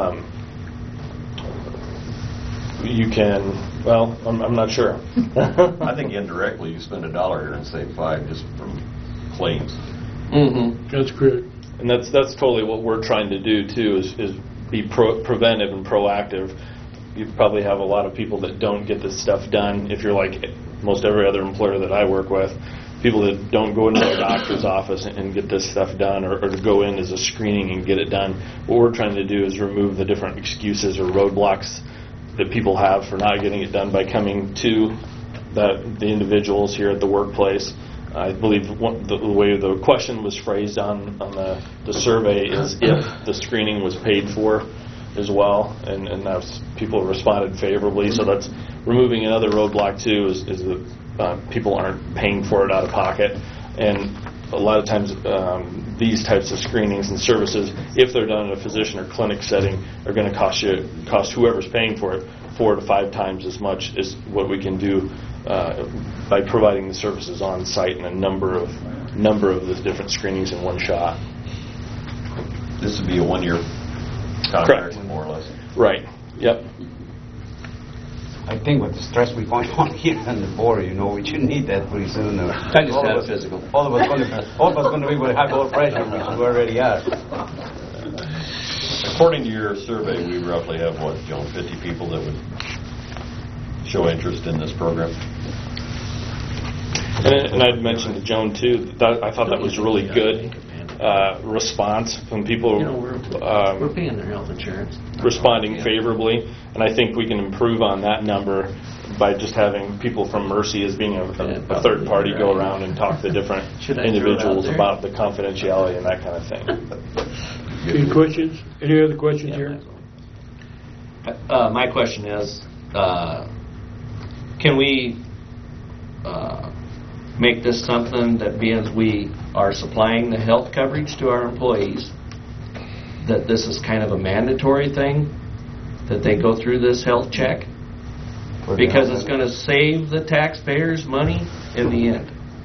you can, well, I'm not sure. I think indirectly you spend $1 here and save $5 just from claims. That's correct. And that's totally what we're trying to do too, is be preventive and proactive. You probably have a lot of people that don't get this stuff done. If you're like most every other employer that I work with, people that don't go into a doctor's office and get this stuff done, or to go in as a screening and get it done. What we're trying to do is remove the different excuses or roadblocks that people have for not getting it done by coming to the individuals here at the workplace. I believe the way the question was phrased on the survey is if the screening was paid for as well, and that's, people responded favorably. So that's removing another roadblock too, is that people aren't paying for it out of pocket. And a lot of times these types of screenings and services, if they're done in a physician or clinic setting, are going to cost whoever's paying for it 4 to 5 times as much as what we can do by providing the services on site and a number of the different screenings in one shot. This would be a 1-year contract, more or less. Right. Yep. I think with the stress we're going on here on the board, we should need that pretty soon. I just had a physical. All of us going to be with high blood pressure, which we already are. According to your survey, we roughly have, Joan, 50 people that would show interest in this program. And I'd mentioned to Joan too that I thought that was really good response from people. We're paying their health insurance, responding favorably, and I think we can improve on that number by just having people from Mercy as being a third party go around and talk to different individuals about the confidentiality and that kind of thing. Any questions? Any other questions here? My question is, can we make this something that, being we are supplying the health coverage to our employees, that this is kind of a mandatory thing, that they go through this health check? Because it's going to save the taxpayers money in the end.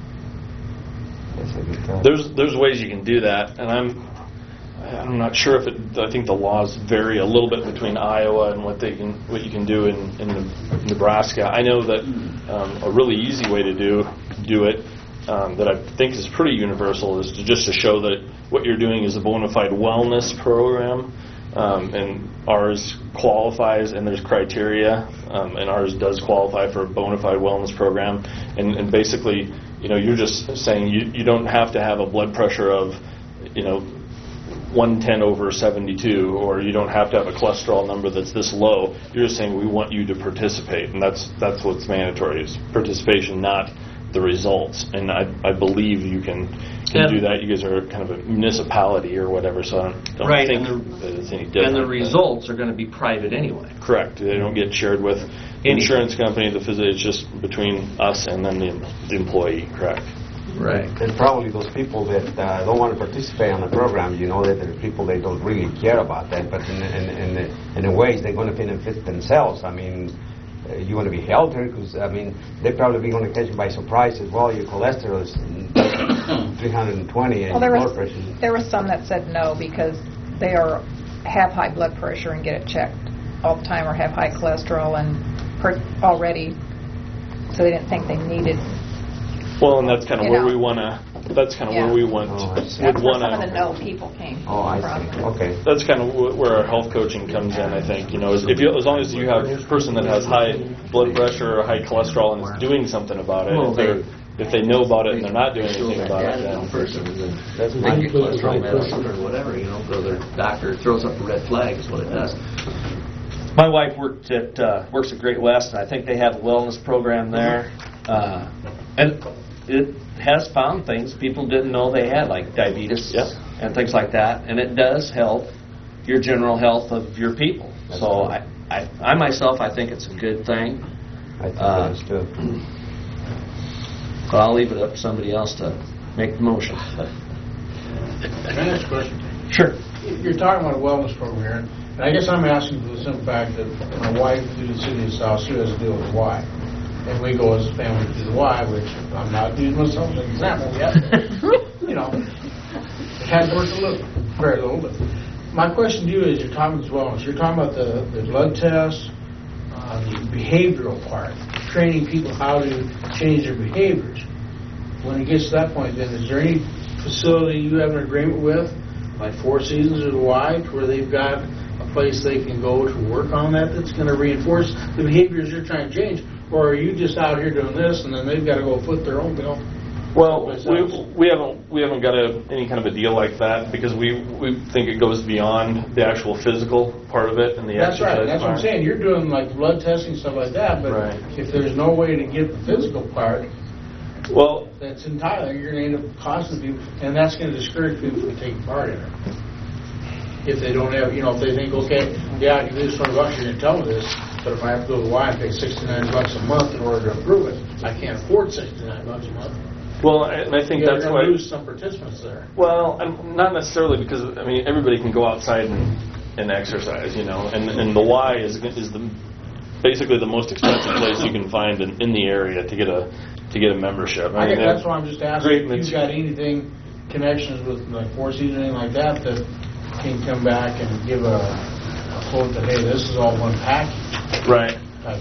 There's ways you can do that, and I'm not sure if I think the laws vary a little bit between Iowa and what you can do in Nebraska. I know that a really easy way to do it that I think is pretty universal is to show that what you're doing is a bona fide wellness program, and ours qualifies, and there's criteria, and ours does qualify for a bona fide wellness program, and basically, you're just saying you don't have to have a blood pressure of 110/72, or you don't have to have a cholesterol number that's this low. You're just saying we want you to participate, and that's what's mandatory, is participation, not the results. And I believe you can do that. You guys are kind of a municipality or whatever, so I don't think that it's any different. And the results are going to be private anyway. Correct. They don't get shared with the insurance company. It's just between us and then the employee. Correct. Right. And probably those people that don't want to participate in the program, that there are people that don't really care about that, but in a ways they're going to benefit themselves. I mean, you want to be healthier, because, I mean, they're probably going to catch you by surprise as well. Your cholesterol is 320 and your blood pressure. There was some that said no because they have high blood pressure and get it checked all the time, or have high cholesterol and already, so they didn't think they needed. Well, and that's kind of where we want to. That's kind of where we want. That's where some of the no people came from. I see. Okay. That's kind of where our health coaching comes in. I think as long as you have a person that has high blood pressure or high cholesterol and is doing something about it, if they know about it and they're not doing anything about it, then that's my cholesterol medicine or whatever. Go to their doctor, throws up a red flag is what it does. My wife works at Great West, and I think they have a wellness program there, and it has found things people didn't know they had, like diabetes and things like that, and it does help your general health of your people. So I myself, I think it's a good thing. I think that's too. But I'll leave it up to somebody else to make the motion. Can I ask a question? Sure. You're talking about a wellness program, and I guess I'm asking for the simple fact that my wife through the city of South Sioux has to deal with Y. And we go as a family through the Y, which I'm not using myself as an example yet. It has worked very little. But my question to you is, you're talking about wellness. You're talking about the blood tests, the behavioral part, training people how to change their behaviors. When it gets to that point, then is there any facility you have an agreement with, like Four Seasons or the Y, where they've got a place they can go to work on that's going to reinforce the behaviors you're trying to change? Or are you just out here doing this, and then they've got to go foot their own bill? Well, we haven't got any kind of a deal like that, because we think it goes beyond the actual physical part of it and the That's exercise right. That's what I'm saying. You're doing like blood testing, stuff like that, but if there's no way to get the physical part, that's entirely, you're going to end up costing people, and that's going to discourage people from taking part in it. If they don't have, if they think, okay, I can do this $20, you're going to tell me this, but if I have to go to Y and pay $69 a month in order to approve it, I can't afford $69 a month. Well, and I think that's why you're going to lose some participants there. Well, not necessarily, because everybody can go outside and exercise, and the Y is basically the most expensive place you can find in the area to get a membership. I think that's why I'm just asking if you've got anything, connections with like Four Seasons or anything like that can come back and give a quote that, hey, this is all one package. Right.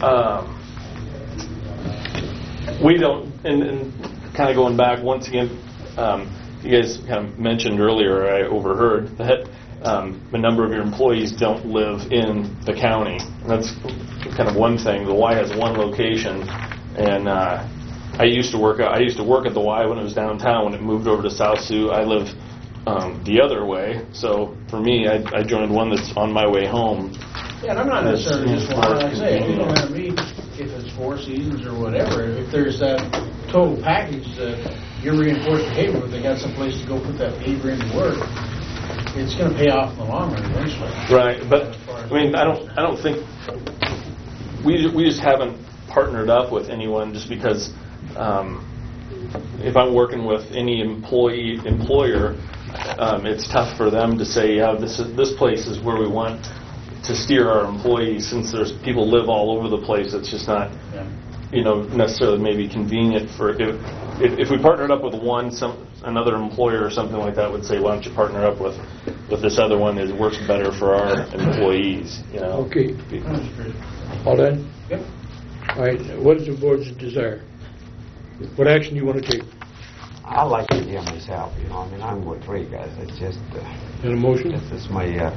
We don't, and kind of going back once again, you guys kind of mentioned earlier, I overheard that a number of your employees don't live in the county. And that's kind of one thing. The Y has one location, and I used to work at the Y when it was downtown. When it moved over to South Sioux, I live the other way. So for me, I joined one that's on my way home. Yeah, and I'm not necessarily just one. Like I say, it don't matter to me if it's Four Seasons or whatever. If there's that total package that you're reinforced behavior, but they got some place to go put that behavior into work, it's going to pay off in the long run eventually. Right, but I don't think we just haven't partnered up with anyone just because if I'm working with any employer, it's tough for them to say, this place is where we want to steer our employees, since there's people live all over the place. It's just not, necessarily maybe convenient for if we partnered up with another employer or something like that would say, why don't you partner up with this other one that works better for our employees? Okay. All done? Yep. All right. What is the board's desire? What action do you want to take? I like the idea myself. I'm with Ray, guys. It's just. An emotion? It's my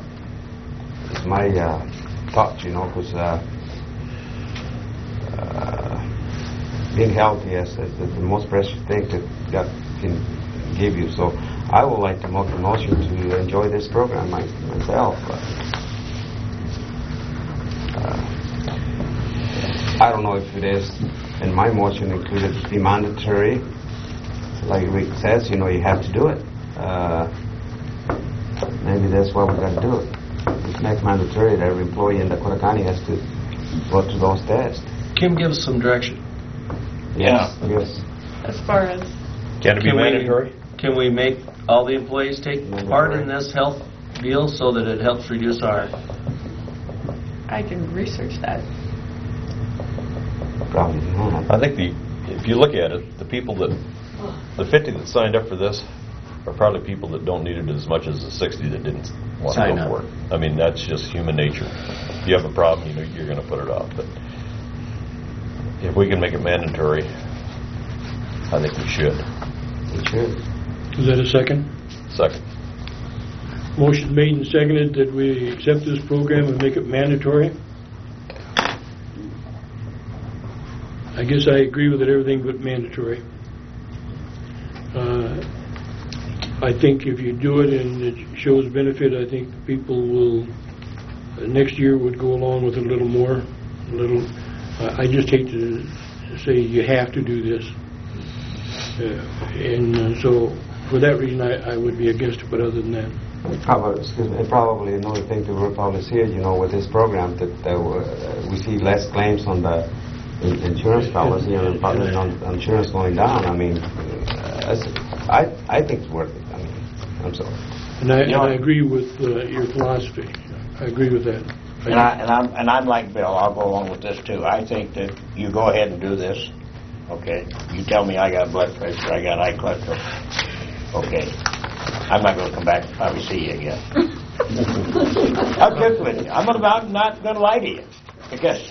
thoughts, because being healthy is the most precious thing that God can give you. So I would like to make the motion to enjoy this program myself. I don't know if it is, in my motion included to be mandatory. Like Rick says, you have to do it. Maybe that's why we got to do it. It's make mandatory that every employee in Dakota County has to go to those tests. Kim, give us some direction. Yes. Yes. As far as... Can it be mandatory? Can we make all the employees take part in this health deal so that it helps reduce our... I can research that. Probably not. I think if you look at it, the 50 that signed up for this are probably people that don't need it as much as the 60 that didn't want to go for it. I mean, that's just human nature. If you have a problem, you're going to put it off. But if we can make it mandatory, I think we should. We should. Is that a second? Second. Motion made and seconded that we accept this program and make it mandatory. I guess I agree with it, everything but mandatory. I think if you do it and it shows benefit, I think people will, next year would go along with it a little more. I just hate to say you have to do this. So for that reason, I would be against it, but other than that. Probably another thing to probably see, with this program, that we see less claims on the insurance policy and probably on insurance going down. I mean, I think it's worth it. I mean, I'm sorry. And I agree with your philosophy. I agree with that. And I'm like Bill. I'll go along with this too. I think that you go ahead and do this. Okay. You tell me I got blood pressure, I got high cholesterol. Okay. I'm not going to come back and probably see you again. I'm just with you. I'm not going to lie to you because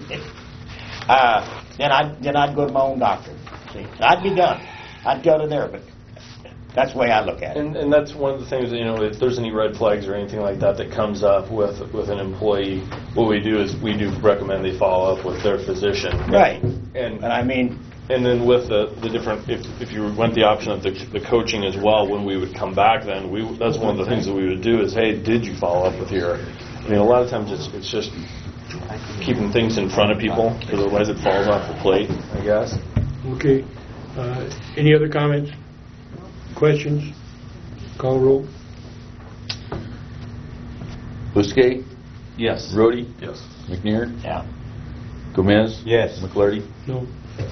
then I'd go to my own doctor. See, I'd be done. I'd go to there, but that's the way I look at it. And that's one of the things, if there's any red flags or anything like that comes up with an employee, what we do is we do recommend they follow up with their physician. Right. And I mean... And then with the different, if you went the option of the coaching as well, when we would come back then, that's one of the things that we would do is, hey, did you follow up with your... I mean, a lot of times it's just keeping things in front of people, because otherwise it falls off the plate, I guess. Okay. Any other comments? Questions? Call roll. Buskey? Yes. Rhodey? Yes. McNair? Yeah. Gomez? Yes. McClarty? No.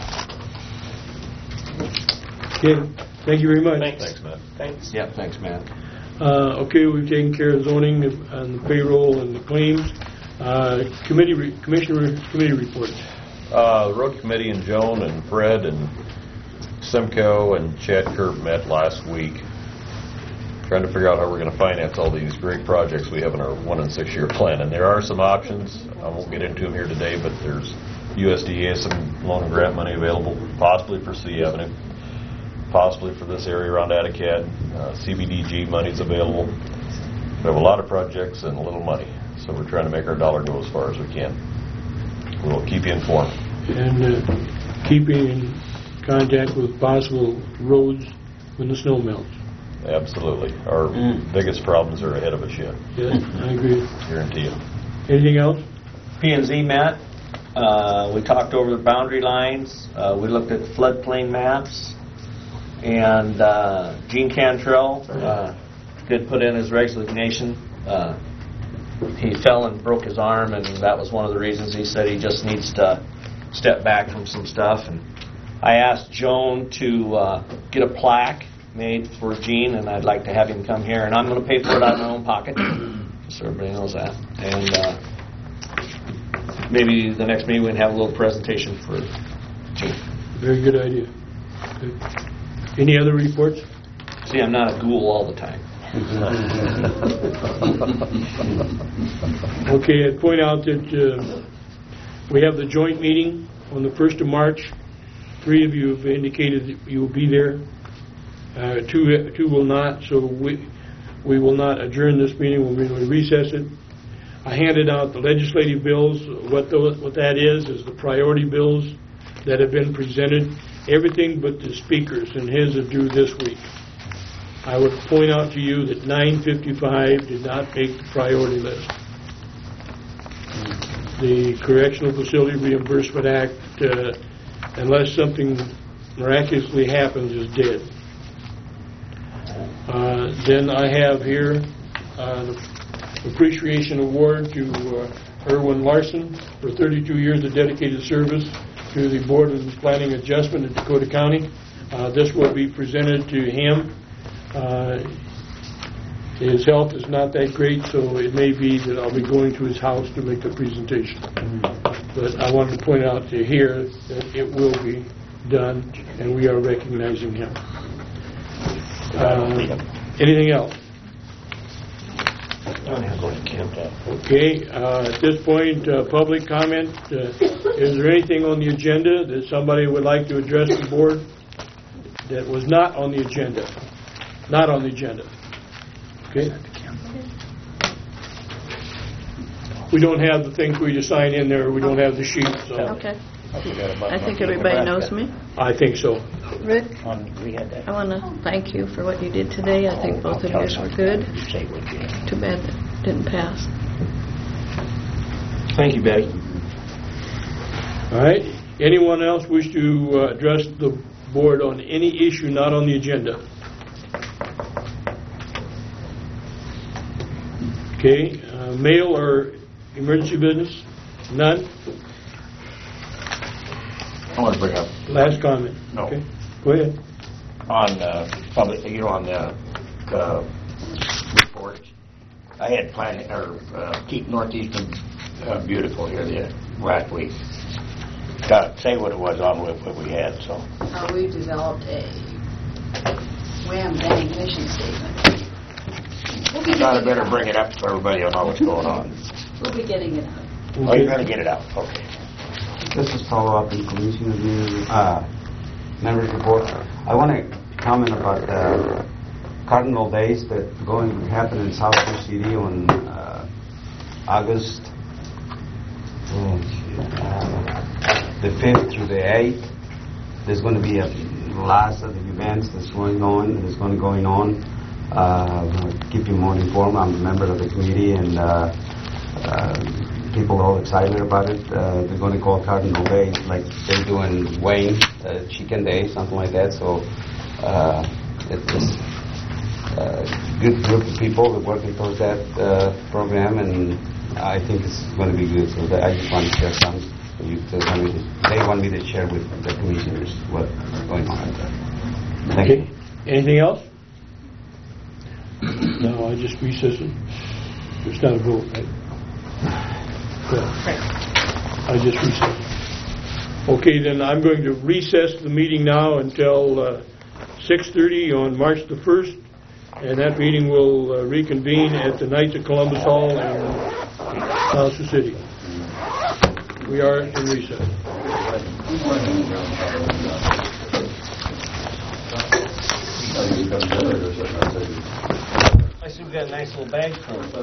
Okay. Thank you very much. Thanks, Matt. Thanks. Yeah, thanks, Matt. Okay, we've taken care of zoning and the payroll and the claims. Commissioner committee reports. The road committee and Joan and Fred and Simcoe and Chad Kerb met last week trying to figure out how we're going to finance all these great projects we have in our 1 and 6 year plan. And there are some options. I won't get into them here today, but there's USDA some loan and grant money available, possibly for C Avenue, possibly for this area around Atticad. CBDG money's available. We have a lot of projects and a little money, so we're trying to make our dollar go as far as we can. We'll keep you informed. And keeping in contact with possible roads when the snow melts. Absolutely. Our biggest problems are ahead of us yet. Yes, I agree. Guarantee you. Anything else? P&Z met. We talked over the boundary lines. We looked at floodplain maps. And Gene Cantrell did put in his resignation. He fell and broke his arm, and that was one of the reasons. He said he just needs to step back from some stuff. And I asked Joan to get a plaque made for Gene, and I'd like to have him come here. And I'm going to pay for it out of my own pocket, so everybody knows that. And maybe the next meeting we can have a little presentation for Gene. Very good idea. Good. Any other reports? See, I'm not a ghoul all the time. Okay, I'd point out that we have the joint meeting on the 1st of March. 3 of you have indicated that you will be there. 2 will not, so we will not adjourn this meeting. We'll recess it. I handed out the legislative bills. What that is the priority bills that have been presented. Everything but the speakers, and his are due this week. I would point out to you that 955 did not make the priority list. The Correctional Facility Reimbursement Act, unless something miraculously happens, is dead. Then I have here the appreciation award to Erwin Larson for 32 years of dedicated service to the Board of Planning Adjustment in Dakota County. This will be presented to him. His health is not that great, so it may be that I'll be going to his house to make the presentation. but I wanted to point out to here that it will be done, and we are recognizing him. Anything else? Okay, at this point, public comment. Is there anything on the agenda that somebody would like to address the board that was not on the agenda? Not on the agenda. Okay? We don't have the thing for you to sign in there. We don't have the sheet, so. Okay. I think everybody knows me. I think so. Rick, I want to thank you for what you did today. I think both of yours were good. Too bad that didn't pass. Thank you, Betty. All right. Anyone else wish to address the board on any issue not on the agenda? Okay. Mail or emergency business? None? I want to bring up. Last comment. No. Okay. Go ahead. On public, on the reports, I had planned keep Northeastern beautiful here the last week. Say what it was on what we had. So we developed a wham bang mission statement. I better bring it up so everybody will know what's going on. We'll be getting it out. Oh, you're going to get it out. Okay. This is follow-up in commission review, members report. I want to comment about Cardinal Days that going to happen in South Sioux City on August the 5th through the 8th. There's going to be a last of the events that's going on. We'll keep you more informed. I'm a member of the committee, and people are all excited about it. They're going to call Cardinal Day like they do in Wayne, Chicken Day, something like that. So it's a good group of people that are working towards that program, and I think it's going to be good. So I just want to share some. They want me to share with the commissioners what's going on. Thank you. Anything else? No, I just recess it. It's not a vote, right? Yeah. I just recess. Okay, then I'm going to recess the meeting now until 6:30 on March the 1st, and that meeting will reconvene at the Knights of Columbus Hall in South Sioux City. We are in recess. I see we've got a nice little bag for